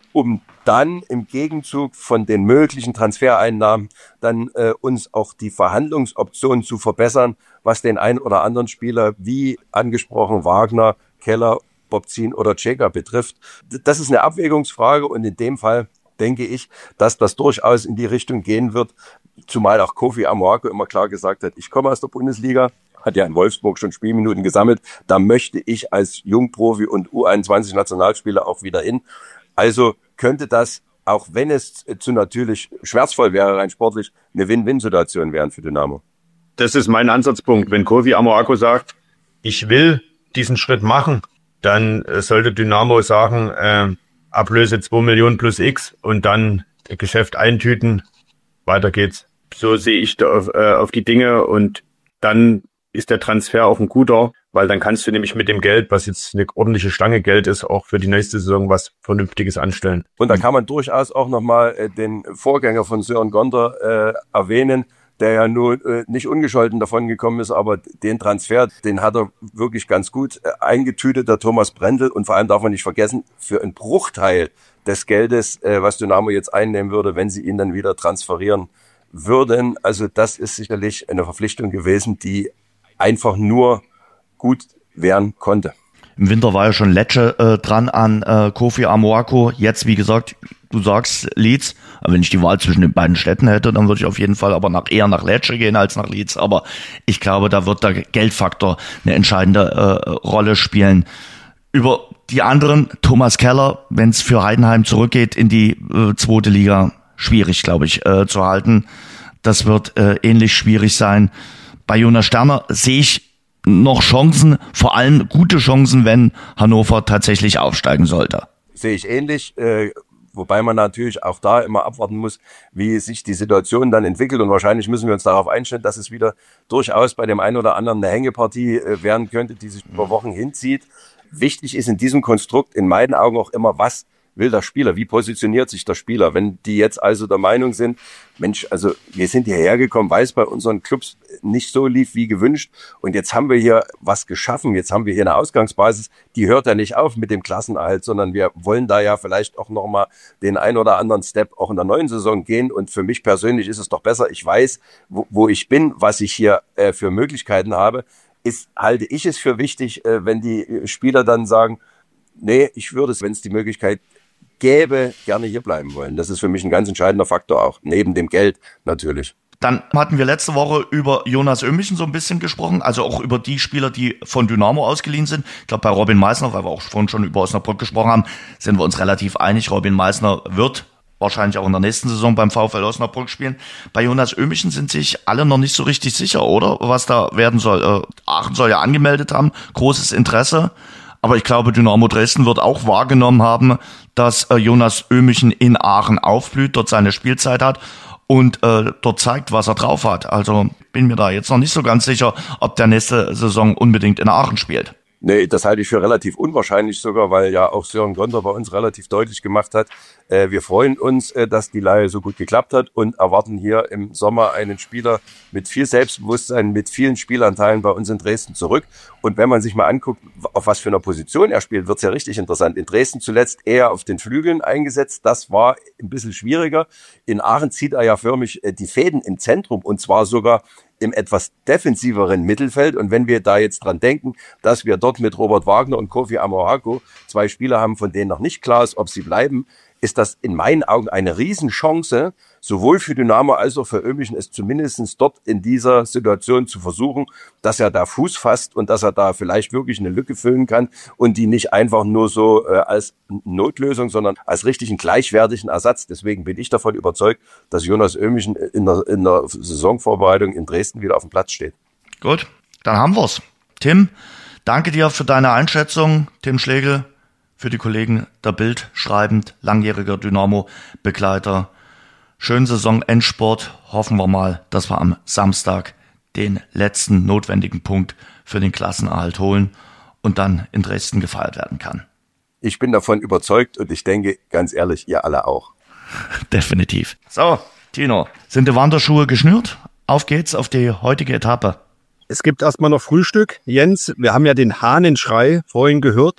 um dann im Gegenzug von den möglichen Transfereinnahmen dann äh, uns auch die Verhandlungsoptionen zu verbessern, was den einen oder anderen Spieler, wie angesprochen, Wagner, Keller, Bobzin oder Ceka betrifft. Das ist eine Abwägungsfrage und in dem Fall denke ich, dass das durchaus in die Richtung gehen wird, zumal auch Kofi Amoako immer klar gesagt hat, ich komme aus der Bundesliga, hat ja in Wolfsburg schon Spielminuten gesammelt, da möchte ich als Jungprofi und U einundzwanzig Nationalspieler auch wieder hin. Also könnte das, auch wenn es zu natürlich schmerzvoll wäre, rein sportlich, eine Win-Win-Situation werden für Dynamo. Das ist mein Ansatzpunkt. Wenn Kofi Amoako sagt, ich will diesen Schritt machen, dann sollte Dynamo sagen, äh, Ablöse zwei Millionen plus X und dann Geschäft eintüten, weiter geht's. So sehe ich da auf, äh, auf die Dinge und dann ist der Transfer auch ein guter, weil dann kannst du nämlich mit dem Geld, was jetzt eine ordentliche Stange Geld ist, auch für die nächste Saison was Vernünftiges anstellen. Und da kann man durchaus auch nochmal äh, den Vorgänger von Sören Gonder äh, erwähnen, der ja nur äh, nicht ungescholten davon gekommen ist, aber den Transfer, den hat er wirklich ganz gut äh, eingetütet, der Thomas Brendel. Und vor allem darf man nicht vergessen, für einen Bruchteil des Geldes, äh, was Dynamo jetzt einnehmen würde, wenn sie ihn dann wieder transferieren würden. Also das ist sicherlich eine Verpflichtung gewesen, die einfach nur gut werden konnte. Im Winter war ja schon Lecce äh, dran an äh, Kofi Amoako. Jetzt, wie gesagt, du sagst Leeds. Aber wenn ich die Wahl zwischen den beiden Städten hätte, dann würde ich auf jeden Fall aber nach, eher nach Lecce gehen als nach Leeds. Aber ich glaube, da wird der Geldfaktor eine entscheidende äh, Rolle spielen. Über die anderen, Thomas Keller, wenn es für Heidenheim zurückgeht in die äh, zweite Liga, schwierig, glaube ich, äh, zu halten. Das wird äh, ähnlich schwierig sein. Bei Jonas Sterner sehe ich noch Chancen, vor allem gute Chancen, wenn Hannover tatsächlich aufsteigen sollte. Sehe ich ähnlich, äh, wobei man natürlich auch da immer abwarten muss, wie sich die Situation dann entwickelt und wahrscheinlich müssen wir uns darauf einstellen, dass es wieder durchaus bei dem einen oder anderen eine Hängepartie äh, werden könnte, die sich über Wochen hinzieht. Wichtig ist in diesem Konstrukt in meinen Augen auch immer, was will der Spieler, wie positioniert sich der Spieler? Wenn die jetzt also der Meinung sind, Mensch, also wir sind hierher gekommen, weil es bei unseren Clubs nicht so lief wie gewünscht und jetzt haben wir hier was geschaffen, jetzt haben wir hier eine Ausgangsbasis, die hört ja nicht auf mit dem Klassenerhalt, sondern wir wollen da ja vielleicht auch nochmal den ein oder anderen Step auch in der neuen Saison gehen und für mich persönlich ist es doch besser, ich weiß, wo, wo ich bin, was ich hier äh, für Möglichkeiten habe, ist, halte ich es für wichtig, äh, wenn die Spieler dann sagen, nee, ich würde es, wenn es die Möglichkeit gäbe, gerne hier bleiben wollen. Das ist für mich ein ganz entscheidender Faktor auch, neben dem Geld natürlich. Dann hatten wir letzte Woche über Jonas Ömichen so ein bisschen gesprochen, also auch über die Spieler, die von Dynamo ausgeliehen sind. Ich glaube, bei Robin Meissner, weil wir auch vorhin schon über Osnabrück gesprochen haben, sind wir uns relativ einig. Robin Meissner wird wahrscheinlich auch in der nächsten Saison beim VfL Osnabrück spielen. Bei Jonas Ömichen sind sich alle noch nicht so richtig sicher, oder? Was da werden soll. Äh, Aachen soll ja angemeldet haben, großes Interesse. Aber ich glaube, Dynamo Dresden wird auch wahrgenommen haben, dass äh, Jonas Ömichen in Aachen aufblüht, dort seine Spielzeit hat und äh, dort zeigt, was er drauf hat. Also bin mir da jetzt noch nicht so ganz sicher, ob der nächste Saison unbedingt in Aachen spielt. Nee, das halte ich für relativ unwahrscheinlich sogar, weil ja auch Sören Gonder bei uns relativ deutlich gemacht hat, äh, wir freuen uns, äh, dass die Leihe so gut geklappt hat und erwarten hier im Sommer einen Spieler mit viel Selbstbewusstsein, mit vielen Spielanteilen bei uns in Dresden zurück. Und wenn man sich mal anguckt, auf was für einer Position er spielt, wird's ja richtig interessant. In Dresden zuletzt eher auf den Flügeln eingesetzt, das war ein bisschen schwieriger. In Aachen zieht er ja förmlich äh, die Fäden im Zentrum und zwar sogar im etwas defensiveren Mittelfeld. Und wenn wir da jetzt dran denken, dass wir dort mit Robert Wagner und Kofi Amoako zwei Spieler haben, von denen noch nicht klar ist, ob sie bleiben, ist das in meinen Augen eine Riesenchance, sowohl für Dynamo als auch für Ömichen, es zumindest dort in dieser Situation zu versuchen, dass er da Fuß fasst und dass er da vielleicht wirklich eine Lücke füllen kann und die nicht einfach nur so äh, als Notlösung, sondern als richtigen gleichwertigen Ersatz. Deswegen bin ich davon überzeugt, dass Jonas Ömichen in der, in der Saisonvorbereitung in Dresden wieder auf dem Platz steht. Gut, dann haben wir's. Tim, danke dir für deine Einschätzung. Tim Schlegel, für die Kollegen der Bild schreibend, langjähriger Dynamo-Begleiter. Schönen Saison-Endsport. Hoffen wir mal, dass wir am Samstag den letzten notwendigen Punkt für den Klassenerhalt holen und dann in Dresden gefeiert werden kann. Ich bin davon überzeugt und ich denke, ganz ehrlich, ihr alle auch. Definitiv. So, Tino, sind die Wanderschuhe geschnürt? Auf geht's auf die heutige Etappe. Es gibt erstmal noch Frühstück. Jens, wir haben ja den Hahnenschrei vorhin gehört.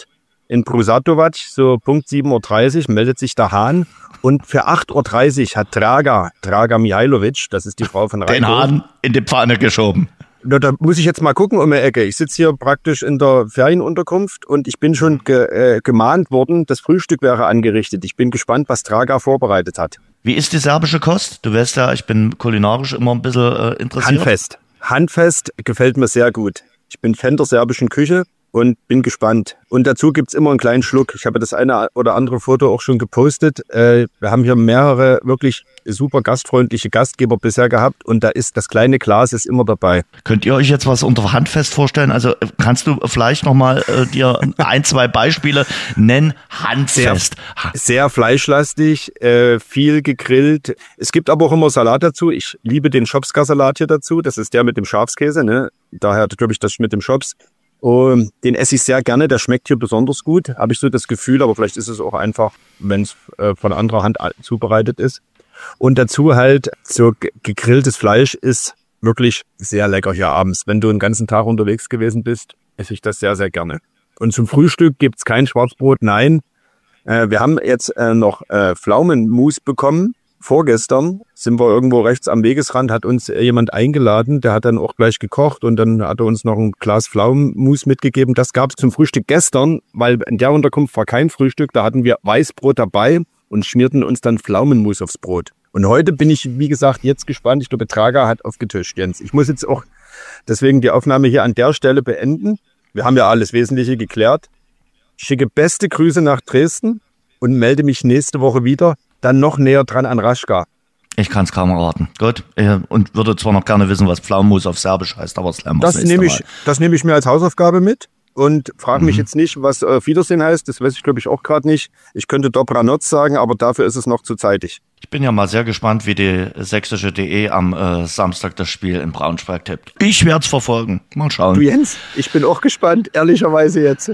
in Brusatovac, so Punkt sieben Uhr dreißig, meldet sich der Hahn. Und für acht Uhr dreißig hat Draga, Draga Mihailovic, das ist die Frau von Reinhold, den Hahn in die Pfanne geschoben. Da, da muss ich jetzt mal gucken um die Ecke. Ich sitze hier praktisch in der Ferienunterkunft und ich bin schon ge, äh, gemahnt worden, das Frühstück wäre angerichtet. Ich bin gespannt, was Draga vorbereitet hat. Wie ist die serbische Kost? Du weißt ja, ich bin kulinarisch immer ein bisschen äh, interessiert. Handfest. Handfest gefällt mir sehr gut. Ich bin Fan der serbischen Küche und bin gespannt. Und dazu gibt's immer einen kleinen Schluck. Ich habe das eine oder andere Foto auch schon gepostet. Äh, wir haben hier mehrere wirklich super gastfreundliche Gastgeber bisher gehabt und da ist das kleine Glas ist immer dabei. Könnt ihr euch jetzt was unter Handfest vorstellen? Also kannst du vielleicht nochmal äh, dir ein, zwei Beispiele nennen? Handfest. Sehr, sehr fleischlastig, äh, viel gegrillt. Es gibt aber auch immer Salat dazu. Ich liebe den Schopska-Salat hier dazu. Das ist der mit dem Schafskäse, ne? Daher glaube ich das mit dem Schops. Um, den esse ich sehr gerne, der schmeckt hier besonders gut, habe ich so das Gefühl, aber vielleicht ist es auch einfach, wenn es äh, von anderer Hand zubereitet ist. Und dazu halt so gegrilltes Fleisch ist wirklich sehr lecker hier abends. Wenn du den ganzen Tag unterwegs gewesen bist, esse ich das sehr, sehr gerne. Und zum Frühstück gibt's kein Schwarzbrot, nein. Äh, wir haben jetzt äh, noch äh, Pflaumenmus bekommen. Vorgestern sind wir irgendwo rechts am Wegesrand, hat uns jemand eingeladen, der hat dann auch gleich gekocht und dann hat er uns noch ein Glas Pflaumenmus mitgegeben. Das gab es zum Frühstück gestern, weil in der Unterkunft war kein Frühstück, da hatten wir Weißbrot dabei und schmierten uns dann Pflaumenmus aufs Brot. Und heute bin ich, wie gesagt, jetzt gespannt. Ich glaube, Draga hat aufgetischt, Jens. Ich muss jetzt auch deswegen die Aufnahme hier an der Stelle beenden. Wir haben ja alles Wesentliche geklärt. Ich schicke beste Grüße nach Dresden und melde mich nächste Woche wieder. Dann noch näher dran an Raschka. Ich kann es kaum erwarten. Gut. Und würde zwar noch gerne wissen, was Pflaumenmus auf Serbisch heißt, aber das lernen wir das nehme ich, das nehme ich mir als Hausaufgabe mit und frage mich mhm. jetzt nicht, was auf Wiedersehen heißt. Das weiß ich, glaube ich, auch gerade nicht. Ich könnte Dobranoc sagen, aber dafür ist es noch zu zeitig. Ich bin ja mal sehr gespannt, wie die sächsische D E am äh, Samstag das Spiel in Braunschweig tippt. Ich werde es verfolgen. Mal schauen. Du Jens, ich bin auch gespannt, ehrlicherweise jetzt.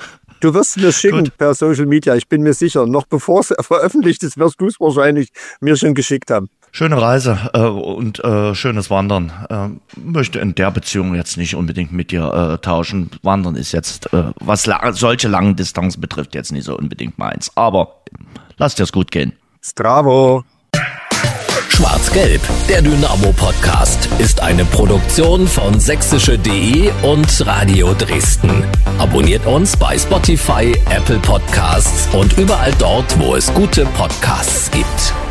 Du wirst mir schicken Gut. per Social Media, ich bin mir sicher. Noch bevor es veröffentlicht ist, wirst du es wahrscheinlich mir schon geschickt haben. Schöne Reise äh, und äh, schönes Wandern. Äh, möchte in der Beziehung jetzt nicht unbedingt mit dir äh, tauschen. Wandern ist jetzt, äh, was la- solche langen Distanzen betrifft, jetzt nicht so unbedingt meins. Aber lass dir's gut gehen. Stravo. Schwarz-Gelb, der Dynamo-Podcast, ist eine Produktion von sächsische punkt de und Radio Dresden. Abonniert uns bei Spotify, Apple Podcasts und überall dort, wo es gute Podcasts gibt.